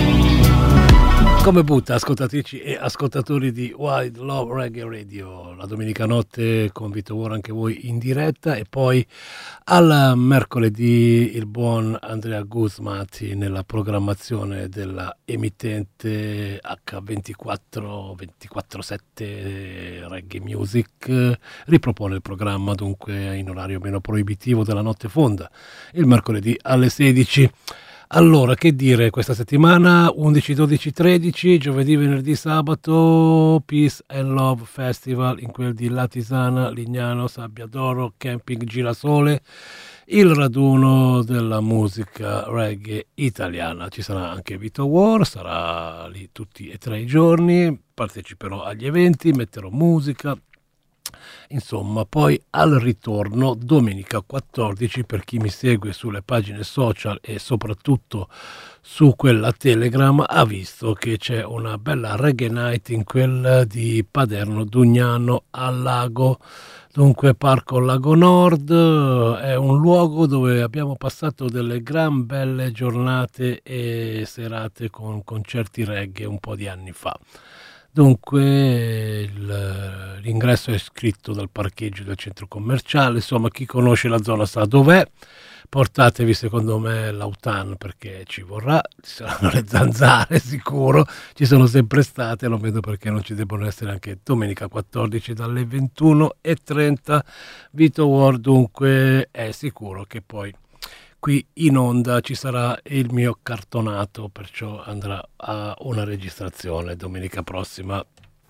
Come butta, ascoltatrici e ascoltatori di Wide Love Reggae Radio, la domenica notte con Vito War anche voi in diretta, e poi al mercoledì il buon Andrea Guzmati nella programmazione della emittente acca ventiquattro sette Reggae Music, ripropone il programma dunque in orario meno proibitivo della notte fonda, il mercoledì alle sedici. Allora, che dire, questa settimana undici, dodici, tredici, giovedì, venerdì, sabato, Peace and Love Festival in quel di Latisana, Lignano, Sabbiadoro, Camping Girasole, il raduno della musica reggae italiana. Ci sarà anche Vito War, sarà lì tutti e tre i giorni, parteciperò agli eventi, metterò musica. Insomma, poi al ritorno domenica quattordici, per chi mi segue sulle pagine social e soprattutto su quella Telegram, ha visto che c'è una bella reggae night in quel di Paderno Dugnano al lago. Dunque Parco Lago Nord è un luogo dove abbiamo passato delle gran belle giornate e serate con concerti reggae un po' di anni fa. Dunque il, l'ingresso è scritto dal parcheggio del centro commerciale, insomma chi conosce la zona sa dov'è. Portatevi secondo me l'autan perché ci vorrà, ci saranno le zanzare sicuro, ci sono sempre state, non vedo perché non ci debbano essere anche domenica quattordici dalle ventuno e trenta. Vito World dunque è sicuro che poi qui in onda ci sarà il mio cartonato, perciò andrà a una registrazione domenica prossima.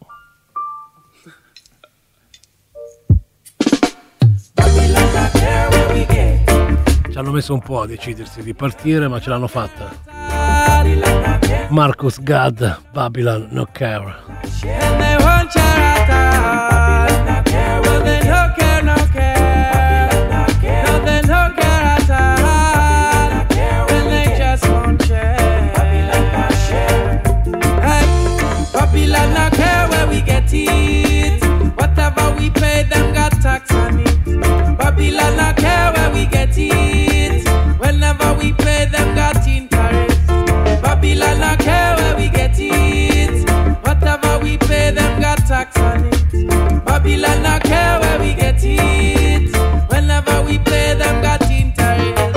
Ci hanno messo un po' a decidersi di partire, ma ce l'hanno fatta. Marcus Gad, Babylon No Care. Babylon no care where we get it. Whatever we pay, them got tax on it. Babylon no care where we get it. Whenever we pay, them got interest. Babylon no care where we get it. Whatever we pay, them got tax on it. Babylon no care where we get it. Whenever we pay, them got interest.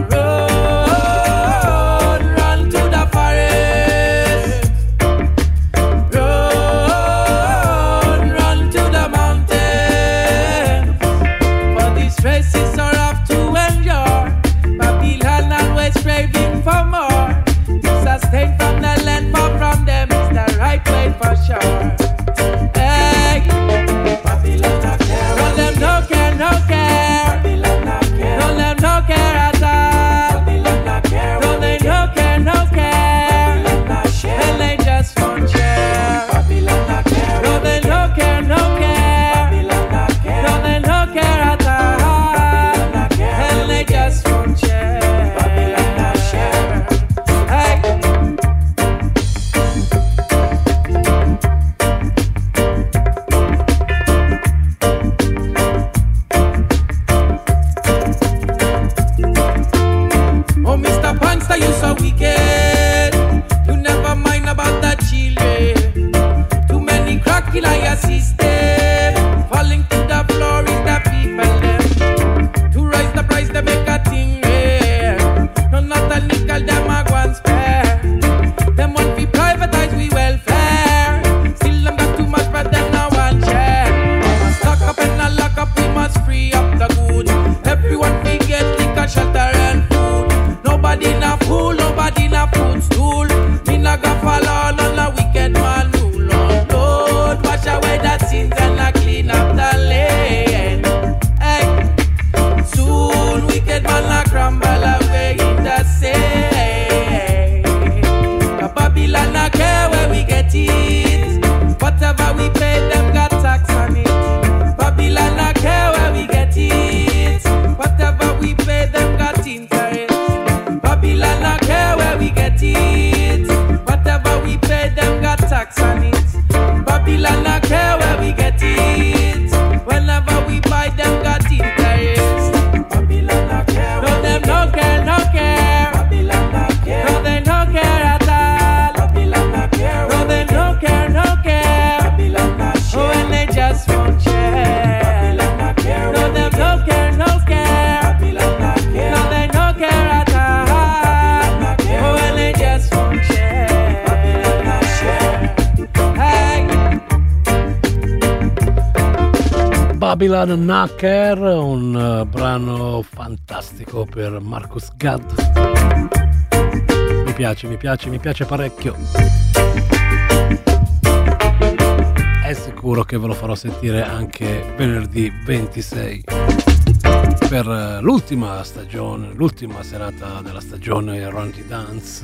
Sustain from the land, far from them is the right way for sure. Hey, Babylon no care. No them no care, no care. Babylon no care. No them no care at all. Babylon no care. No they no care, no care. Babylon no share. And they just won't share. Babylon no care. No they no care, no care. Babylon no care. No they no care at all. Babylon no care. And they just won't share. Babylon no share. Hey. You so wicked, you never mind about the children. Too many crack in your system, falling to the floor is the people them. To rise the price they make a thing rare. No not a nickel them a go and spare. Them want we privatize we welfare. Still them got too much but them now one share. We must stock up and not lock up, we must free up the good. Everyone we get liquor, shelter and food. Nobody na fool, nobody na footstool. Me na go follow none a wicked man rule. Oh Lord, wash away that sins and I clean up the land. Hey, soon wicked man na crumble away in the sea. The Babylon na care where we get it. Whatever we pay, them got tax on it. Babylon na care where we get it. Whatever we pay, them got interest. Babylon no care where we get it. Whatever we pay, them got tax on it. Babylon no care where we get it. Whenever we buy, them got interest. Babylon no care. No them no care, no care. Babylon no care. No they no care at all. Babylon no care. No they no care, no care. Babylon no share. Oh, and they just won't share. Babylon no care. No them no care, no care. Babylon no care. No they no care at all. Babylon Knacker, un uh, brano fantastico per Marcus Gad. Mi piace, mi piace, mi piace parecchio. È sicuro che ve lo farò sentire anche venerdì ventisei per uh, l'ultima stagione, l'ultima serata della stagione Run the Dance.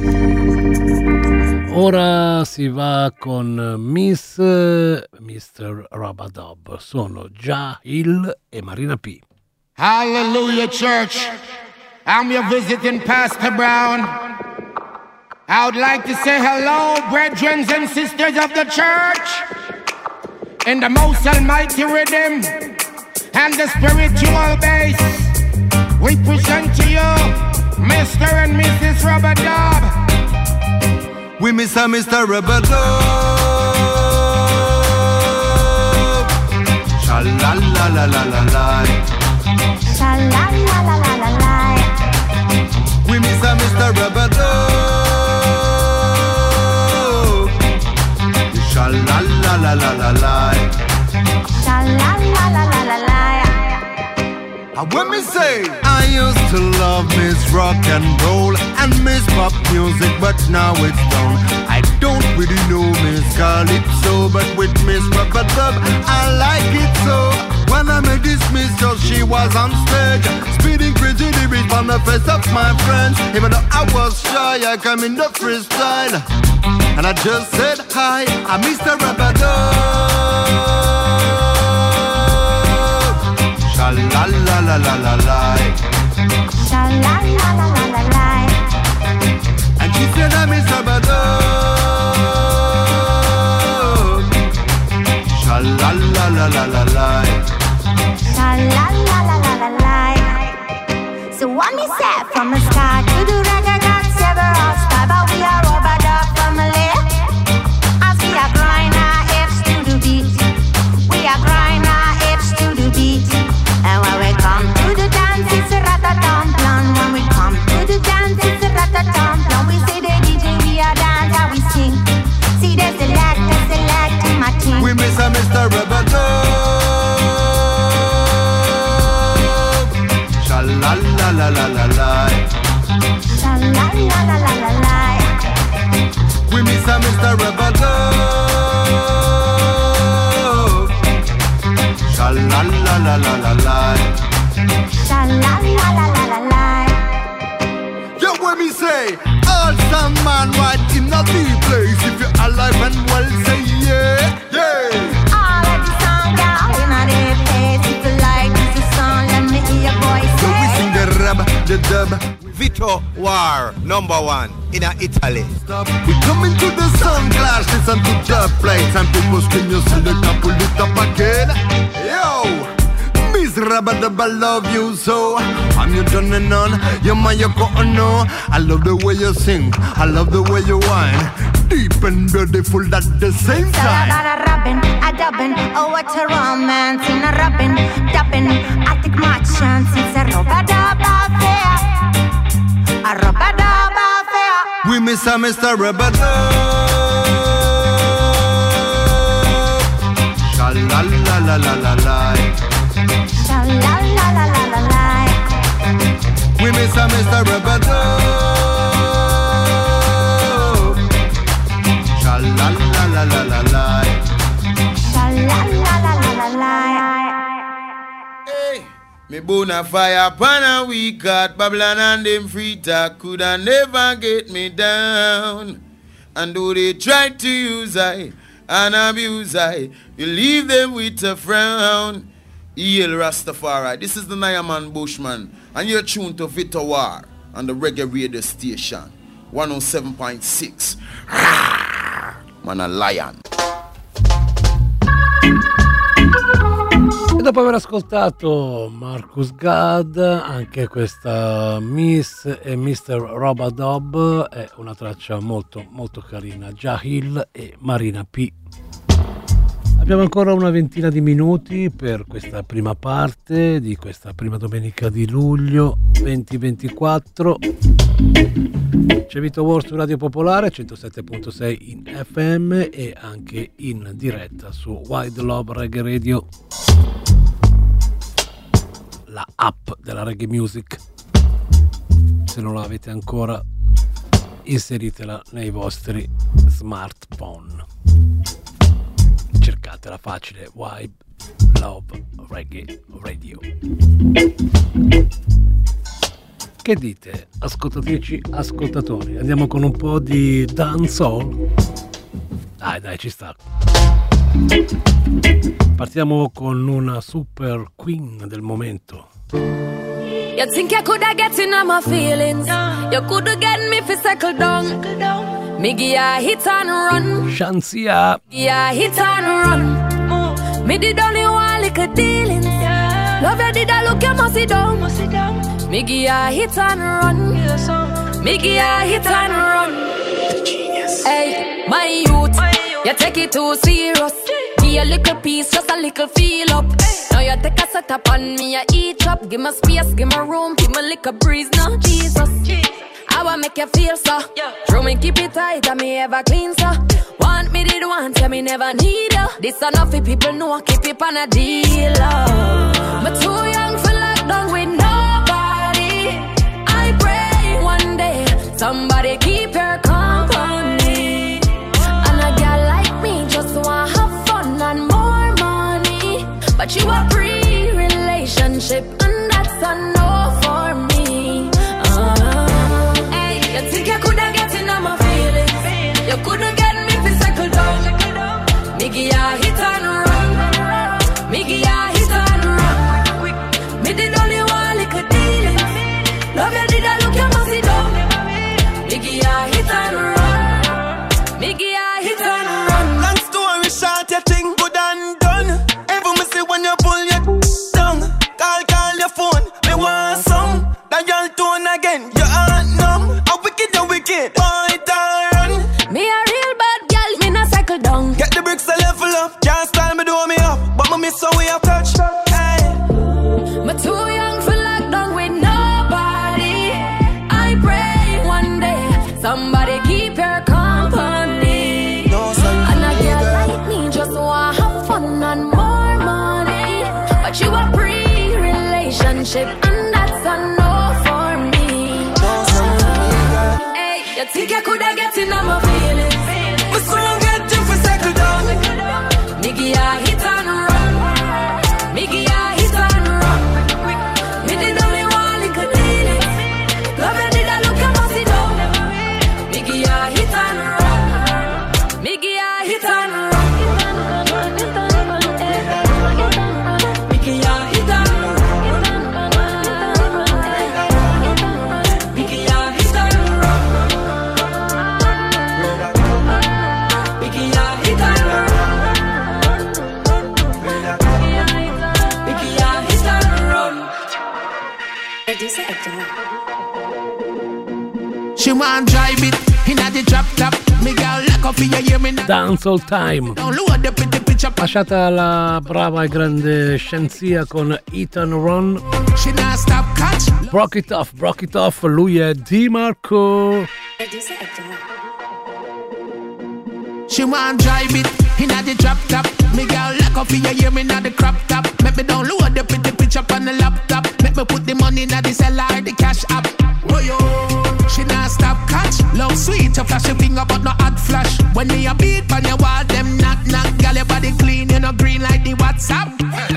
Ora si va con Miss mister Rabadab. Sono Jahil e Marina P. Hallelujah, church. I'm your visiting Pastor Brown. I would like to say hello, brethren and sisters of the church. In the most almighty rhythm and the spiritual bass, we present to you Mister and Missus Rabadab. We miss a Mister Rabadab. Sha-la-la-la-la-la-la. Sha-la-la-la-la-la-la. We miss a Mister Rubber Dub. Sha-la-la-la-la-la-la. Sha-la-la-la-la-la-la. And when me say I used to love Miss Rock and Roll and Miss Pop Music, but now it's done. I don't really know Miss Calypso, but with Miss Rubber Dub I like it so. When I made this miss, just she was on stage, speeding crazy lyrics from the face of my friends. Even though I was shy, I came in the freestyle, and I just said hi, I'm Mister Rubber Dub. Sha-la-la-la-la-la-la. Sha-la-la-la-la-la-la. And she said I'm Mister Rubber Dub. Sha-la-la-la-la-la-la. Sha-la-la-la-la-la-la. So what me say from the start to the reggae got several styles, but we are Rubber Dub family. As we are grind our hips to the beat, we are grind our hips to the beat. And when we come to the dance, it's a rat-a-tam-plan. When we come to the dance, it's a rat-a-tam-plan. We say the D J, we are dance, how we sing. See the select, the select in my team. We miss a Mister Rubber Dub. Sha-la-la-la-la-la-la. Sha-la-la-la-la-la-la. We miss a Mister Rubber Dub. Sha-la-la-la-la-la-la. Sha-la-la-la-la-la-la. Yo, when me say, all some man right in a deep place. If you're alive and well, say yeah, yeah. All of the sound down in a deep place. If you like this song, let me hear your voice So we say. sing the rub, the dub. Vito War, number one in Italy. We come into the sun clash, listen to the place, and people scream, you select and pull it up again. Yo, Miss Rubber Dub, I love you so. I'm your done and on, you're my Yoko Ono. I love the way you sing, I love the way you whine. Deep and beautiful at the same Tell time. about a rubbing, a dubbing, oh what a romance in a rubbing, dubbing. I take my chance, it's a Rubber Dub affair, a Rubber Dub affair. We miss a Mister Rubber Dub. Sha-la-la-la-la-la-la. Sha-la-la-la-la-la-la. We miss a Mister Rubber Dub. Sha-la-la-la-la-la-la. Sha-la-la-la-la-la-la. Hey, me bona fire pan a week got Babylon and them free talk coulda never get me down. And though they tried to use I and abuse I, you leave them with a frown. E L Rastafari, this is the Nyaman Bushman, and you're tuned to Vito War on the Reggae Radio Station one oh seven point six. Man a lion. E dopo aver ascoltato Marcus Gadd, anche questa Miss e Mister Rubber Dub è una traccia molto molto carina. Jahil e Marina P. Abbiamo ancora una ventina di minuti per questa prima parte di questa prima domenica di luglio duemilaventiquattro. C'è Vito War su Radio Popolare centosette virgola sei in F M e anche in diretta su Wide Love Reggae Radio, la app della Reggae Music. Se non l'avete ancora, inseritela nei vostri smartphone. Cercatela facile, Wide Love Reggae Radio. Che dite, ascoltatrici, ascoltatori? Andiamo con un po' di dancehall? Dai, dai, ci sta. Partiamo con una super queen del momento. You think you coulda get in on my feelings? You coulda get me fi settle down. Me give ya hit and run. Shansia. Yeah, hit and run. Me did only one little dealings. Love you did I look you must sit down. Me give ya hit and run. Me give ya hit and run. Hey, my youth, you take it too serious. me a little piece, just a little feel up. Now you take a set up on me, I eat up. Give me space, give me room, give me little breeze. No, Jesus, I wanna make you feel so. Throw me, keep it tight, and me ever clean so. Want me did want, tell me never need you. This enough for people know, keep it on a deal. I'm too young for lockdown with nobody. I pray one day somebody keep your company. And a girl like me just wanna have fun and more money. But you a pre-relationship and that's a no for me. uh, Hey, you think you coulda get in on my feelings? You coulda get me fi cycle down. Me give ya hit and run. Me give ya hit and run. Me did only one little deal. Love you did I look you must sit down. Me give ya hit and run. Me give ya hit and run. Long story short, you think good and done. Every me see when you pull your down. Call, call your phone, me want some. That y'all tone again, you aren't numb. A wicked, you wicked, boy, run. Me a real bad girl, me not cycle down. Get the bricks a level up, can't style me, do me up. But me miss how we have touched. Hey. Me too young for lockdown with nobody. I pray one day somebody keep your company. No, son, and a girl like me just want have fun and more money. But you a pre-relationship and that's a no for me. No, son, Hey, you think you coulda get in on my feelings? me soon get you for cycle down. Me give ya hit and run. Me give ya hit and run. Me did only one little deal. Love you did I look you must sit down. Me give ya hit and run. Me give ya hit and run. Me give ya hit and run. Me give ya hit and run. Me give ya hit and run. Me give ya hit and run. She want drive it inna the drop top. Me girl lock up for you, hear me now. Dancehall Time. Download the pretty picture. Lasciata la brava e grande Scienzia con Hit and Run. She not stop catch. Broke it off, broke it off. Lui è Di Marco. She want drive it inna the drop top. Me girl lock up for you, hear me now the crop top. Make me download the pretty picture on the laptop. Make me put the money inna the cellar, the cash app. Oh yo, she not stop catch. Love sweet, you flash your finger but no hot flash. When me a beat on your wall, them knock knock. Girl your body clean, you know green like the WhatsApp.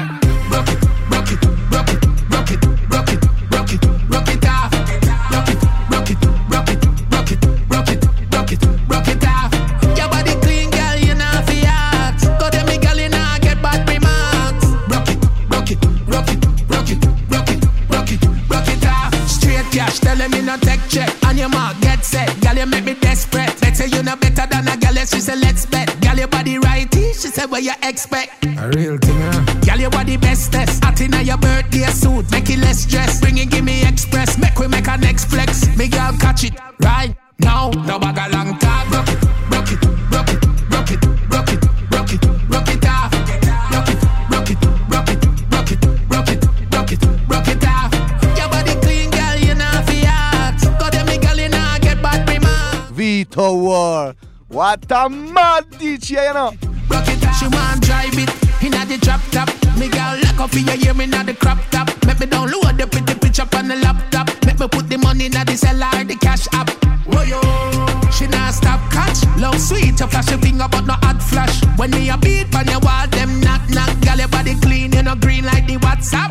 Rock it, rock it, rock it, rock it, rock it, rock it, rock it off. Rock it, rock it, rock it, rock it, rock it, rock it, rock it off. Your body clean, girl, you know fi act. Go them me girl, you know get bad remarks. Rock it, rock it, rock it, rock it, rock it, rock it, rock it off. Straight cash, tell them me no take check. On your mark, get set, girl, you make me desperate. Bet say you know better than a girl, she say let's bet. Girl, your body righty, she said what you expect. A real thing, huh? Girl, your body bestest. Hot inna your birthday suit, make it less stress. Bring it, give me express, make we make a next flex. Me girl catch it right now. No bag a long talk. Rock it, rock it, rock it, rock it, rock it, rock it, rock it off. Rock it, rock it, rock it, rock it, rock it, rock it, rock it off. Your body clean, girl, you know fi act. Go them me girl, you know get bad remarks. Vito War. What a mad D J, you know. Rock it, she want drive it inna the drop top. Me girl lock up for you, hear me now the crop top. Make me download the pretty picture on the laptop. Make me put the money inna the cellar, the cash app. Oh yo, she not stop catch. Love sweet, you flash your finger but no hot flash. When me a beat on your wall, them knock knock. Girl your body clean, you know green like the WhatsApp.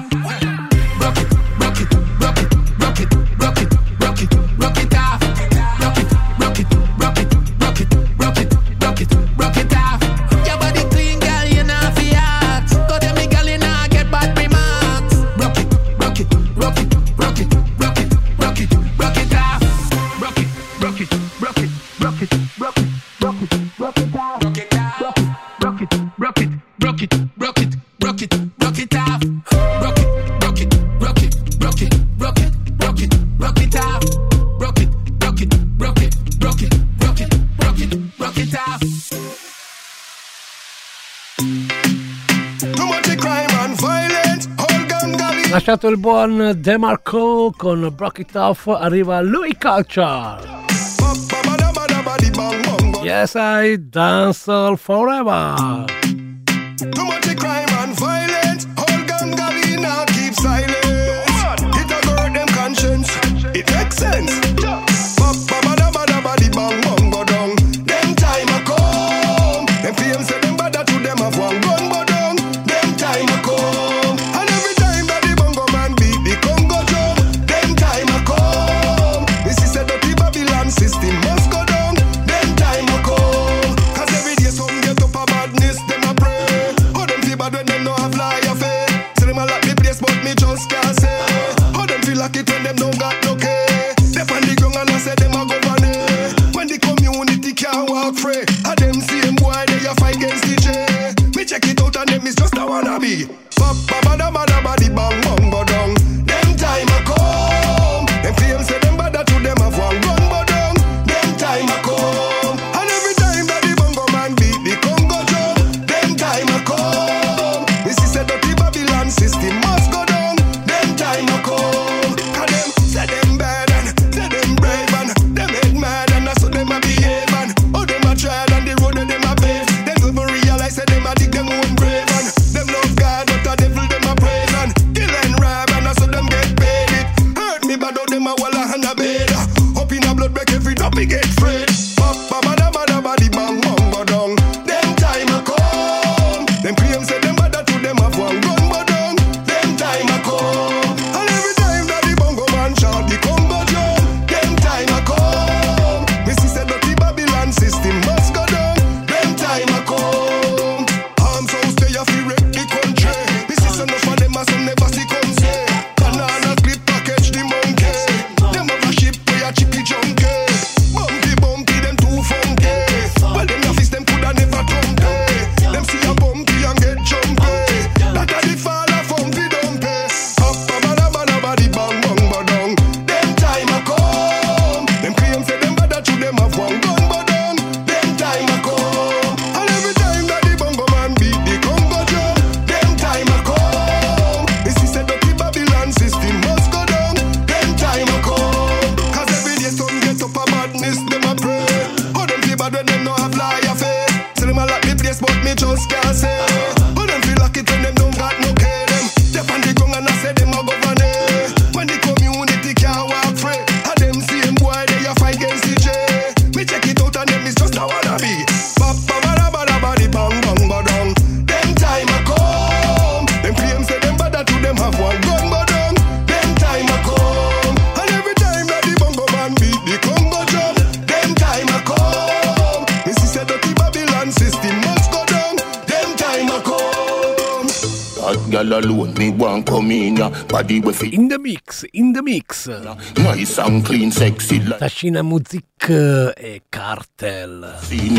Rock it, rock it, rock it, rock it, rock it, rock it, rock it off. Rock it, rock it, rock it, rock it, rock it, rock it, rock it off. Your body clean, girl, you know fi act. Go them me girl, you know get bad remarks. Rock it, rock it, rock it, rock it, rock it, rock it, rock it off. Rock it, rock it, rock it, rock it, rock it, rock it, rock it off. Rock it off. Rock it, rock it, rock it, rock it, rock it, rock it off. Rock it, rock it, rock it, rock it, rock it, rock it, rock it off. Rock it, rock it, rock it, rock it, rock it, rock it, rock it off. lasciato il buon DeMarco con Brock It Off, arriva Louis Culture. Yes, I dance all forever. Too much crime and violence, whole gang galina keep silent. It a hurt them conscience, it makes sense. In the mix, in the mix. Nice and clean, sexy. Tashina Music e Cartel.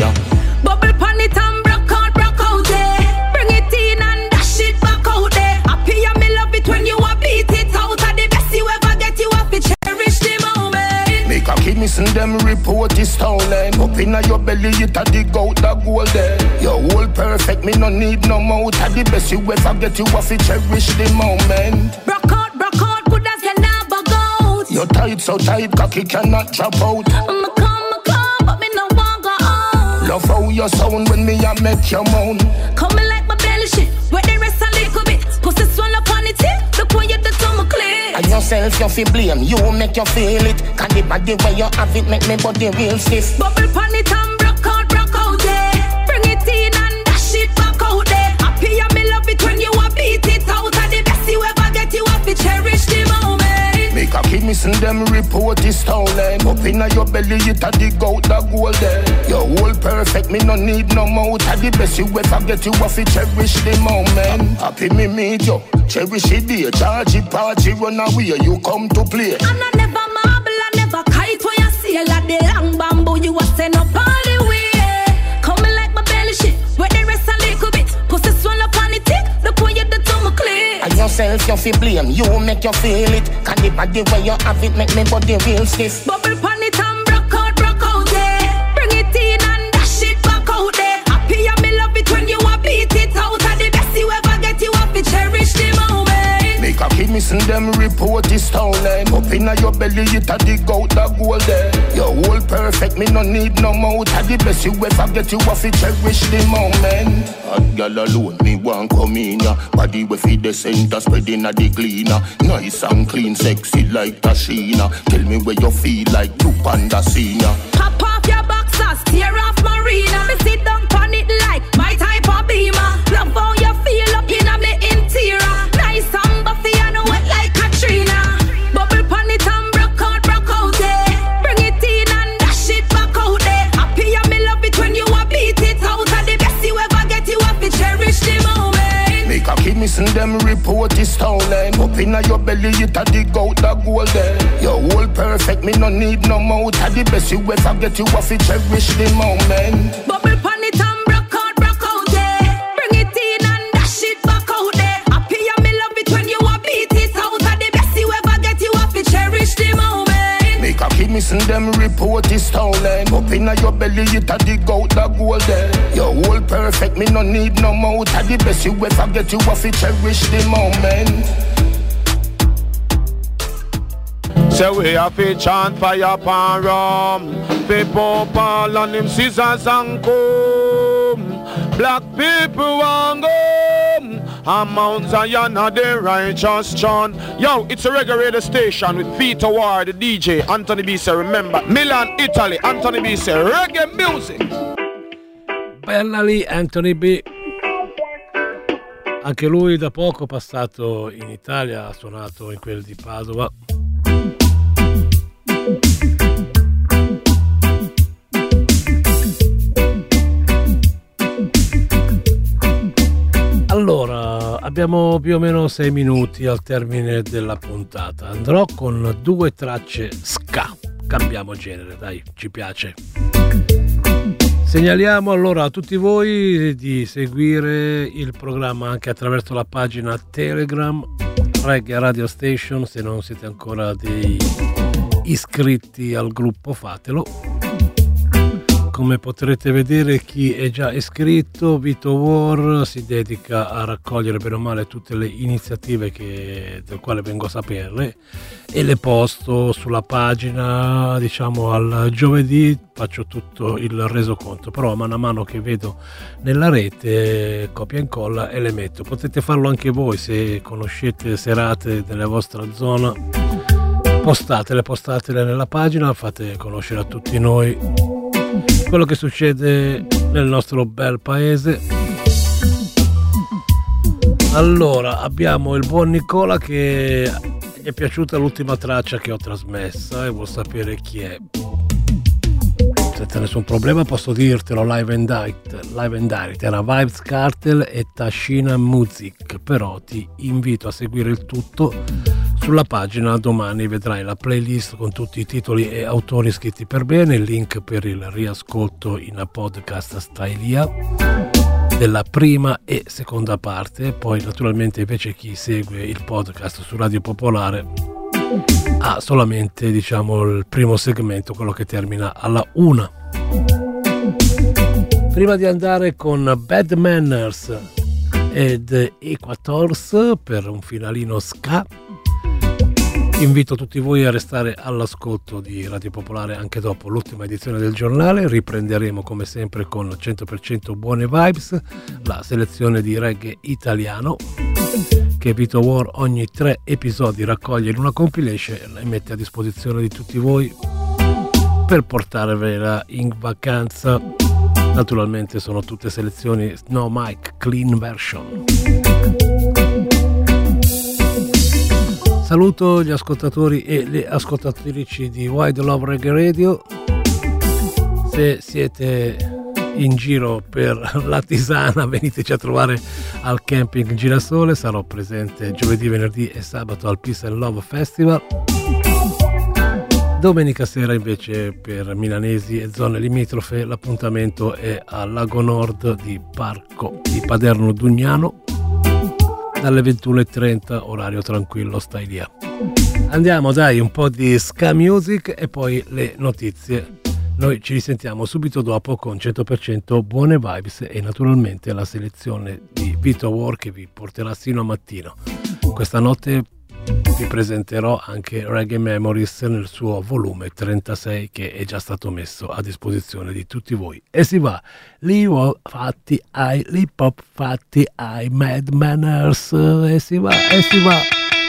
Bubble pan it and broke out, broke out there. Bring it in and dash it back out there. Happy and me love it when you a beat it out. Are the best you ever get, you have to cherish the moment. Make a kiss and them report is stolen. Up in your belly, it a dig out the gold there. Your whole perfect, me no need no mouth. Are the best you ever get, you have to cherish the moment. Broke out, broke out, good as you never go. You're tight, so tight, cocky cannot drop out. I'ma come, I'ma come, but me no want go on. Love how you sound when me a make you moan. Coming like my belly shit, where the rest a little bit. Pussy swell up on the tip, look when you do to my clit. And yourself you feel blame, you make you feel it. Can the body where you have it make me body real stiff. Bubble pan it and broke out, broke out there. Bring it in and dash it back out there. Happy and me love it when you a beat it out. And the best you ever get, you have to cherish the moment. Make a kiss and them report is stolen. Up in your belly, it a dig out the gold there. Your whole perfect, me no need no mouth. Are the best you ever get, you have to cherish the moment. Happy me meet you, cherish it day. Charge it, party, run away, you come to play. And I never marble, I never kite when you see like the long bamboo. You a send up all the way. Coming like my belly shit, where the rest a little bit. Pussy swell up on the tick, look when you do to my clit. And yourself you feel blame, you make you feel it. Can the body where you have it make me body real stiff. Bubble pan it and broke out, broke out there. Bring it in and dash it back out there. Happy and me love it when you a beat it out. And the best you ever get, you have to cherish the moment. Make a kiss missing them report is stolen. Up inna your belly it a dig out the gold there. Your whole perfect, me no need no mouth. A the best you ever get, you have to cherish the moment. Hot girl alone, me want come in ya. Body we feed the center, spreading a the cleaner. Nice and clean, sexy like Tashina. Tell me where you feel like two panda senior. Pop off your boxers, tear off Marina. Me sit down on it like my type of beamer. Love how you feel up in a me interior. Nice and buffy and wet like Katrina. Bubble pon it and broke out, broke out there. Bring it in and dash it back out there. Happy and me love it when you a beat it out. And the best you ever get, you have to cherish the moment. Make a kid missing them report is stolen. Up inna your belly it a dig out the gold there. Your whole perfect, me no need no mouth. A the best you ever get, you have to cherish the moment. Bubble pon it and broke out, broke out there. Bring it in and dash it back out there. Happy and me love it when you a beat it out. And the best you ever get, you have to cherish the moment. Make a kid missing them report is stolen. Up inna your belly it a dig out the gold there. Your whole perfect, me no need no mouth. A the best you ever get, you have to cherish the moment. Say we have to chant fire pan rum. People fall on them scissors and comb. Black people want go. And Mount Zion are the righteous chant. Yo, it's a reggae radio station with Peter Ward, the D J. Anthony B say, remember, Milan, Italy. Anthony B say, reggae music. Bella lì, Anthony B. Anche lui da poco passato in Italia, ha suonato in quel di Padova. Allora, abbiamo più o meno sei minuti al termine della puntata. Andrò con due tracce ska. Cambiamo genere, dai, ci piace. Segnaliamo allora a tutti voi di seguire il programma anche attraverso la pagina Telegram Reggae Radio Station. Se non siete ancora dei iscritti al gruppo, fatelo. Come potrete vedere, chi è già iscritto, Vito War si dedica a raccogliere bene o male tutte le iniziative che, del quale vengo a saperle, e le posto sulla pagina, diciamo al giovedì faccio tutto il resoconto, però a mano a mano che vedo nella rete copia e incolla e le metto. Potete farlo anche voi se conoscete serate nella vostra zona, postatele, postatele nella pagina, fate conoscere a tutti noi quello che succede nel nostro bel paese. Allora, abbiamo il buon Nicola che gli è piaciuta l'ultima traccia che ho trasmessa e vuol sapere chi è. Senza nessun problema posso dirtelo, live and direct, live and direct. Era Vibes Cartel e Tashina Music, però ti invito a seguire il tutto sulla pagina. Domani vedrai la playlist con tutti i titoli e autori scritti per bene, il link per il riascolto in podcast Stylia della prima e seconda parte. Poi naturalmente invece chi segue il podcast su Radio Popolare ha solamente, diciamo, il primo segmento, quello che termina alla una. Prima di andare con Bad Manners ed Equators per un finalino ska, invito tutti voi a restare all'ascolto di Radio Popolare anche dopo l'ultima edizione del giornale. Riprenderemo come sempre con cento per cento buone vibes, la selezione di reggae italiano che Vito War ogni tre episodi raccoglie in una compilation e mette a disposizione di tutti voi per portarvela in vacanza. Naturalmente sono tutte selezioni no mic, clean version. Saluto gli ascoltatori e le ascoltatrici di Wide Love Reggae Radio. Se siete in giro per la Tisana, veniteci a trovare al camping Girasole. Sarò presente giovedì, venerdì e sabato al Peace and Love Festival. Domenica sera invece per milanesi e zone limitrofe l'appuntamento è al Lago Nord di Parco di Paderno Dugnano dalle ventuno e trenta, orario tranquillo Stylia. Andiamo, dai, un po' di ska music e poi le notizie. Noi ci risentiamo subito dopo con cento per cento buone vibes e naturalmente la selezione di Vito War che vi porterà sino a mattino. Questa notte vi presenterò anche Reggae Memories nel suo volume trentasei, che è già stato messo a disposizione di tutti voi. E si va, l'hip hop fatti ai, l'hip hop fatti ai Mad Manners, e si va, e si va.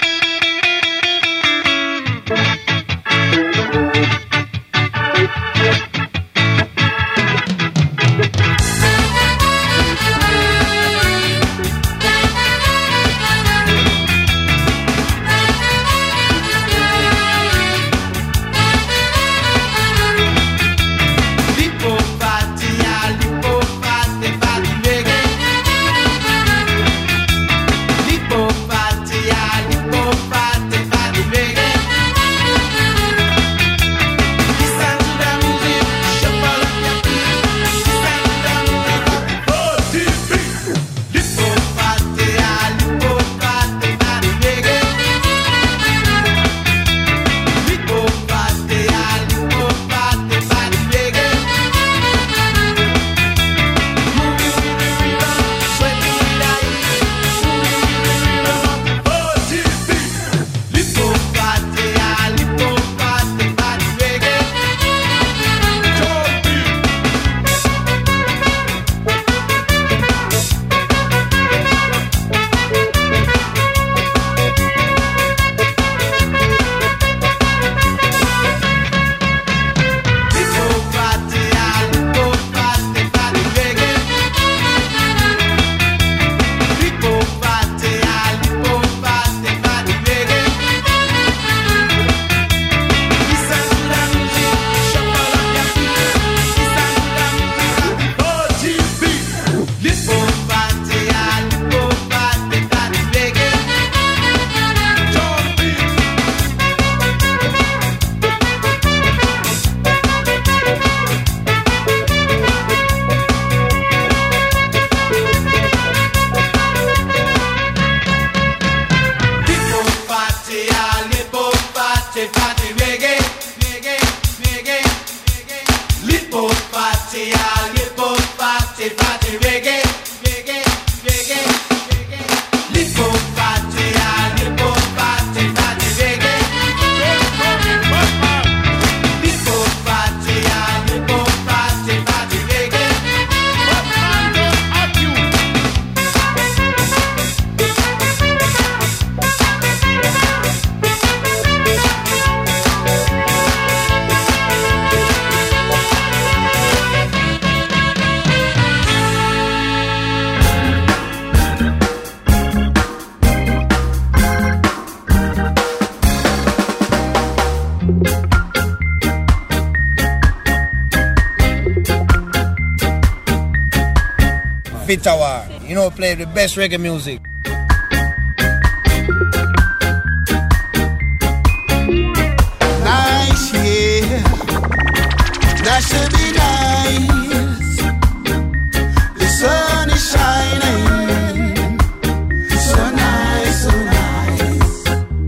Tower, you know, play the best reggae music. Nice, yeah. That should be nice. The sun is shining. So nice, so nice.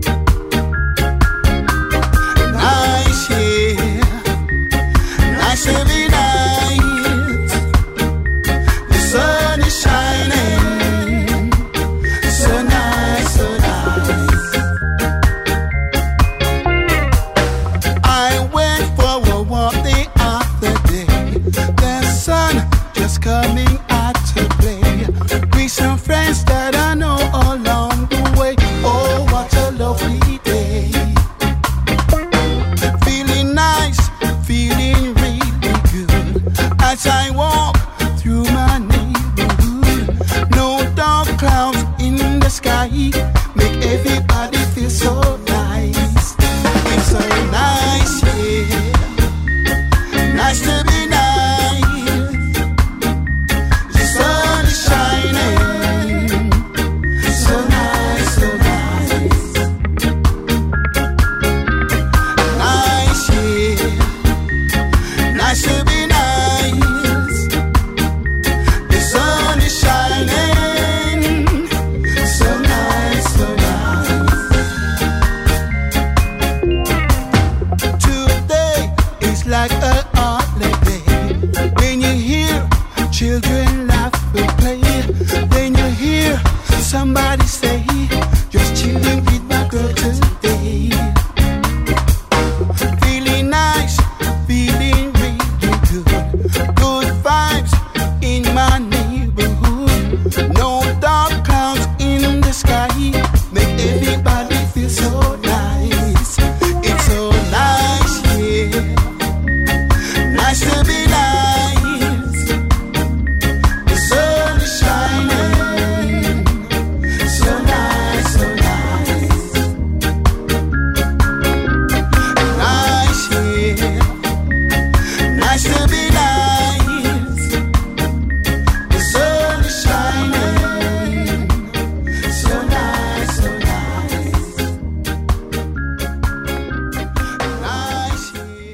Nice, yeah. That should be nice. Coming out to play with some friends that I know along the way. Oh, what a lovely day. Feeling nice, feeling really good as I walk through my neighborhood. No dark clouds in the sky make everybody feel so nice. It's so nice, yeah. Nice to be nice. Like a holiday when you hear children laugh and play, when you hear somebody say just chilling.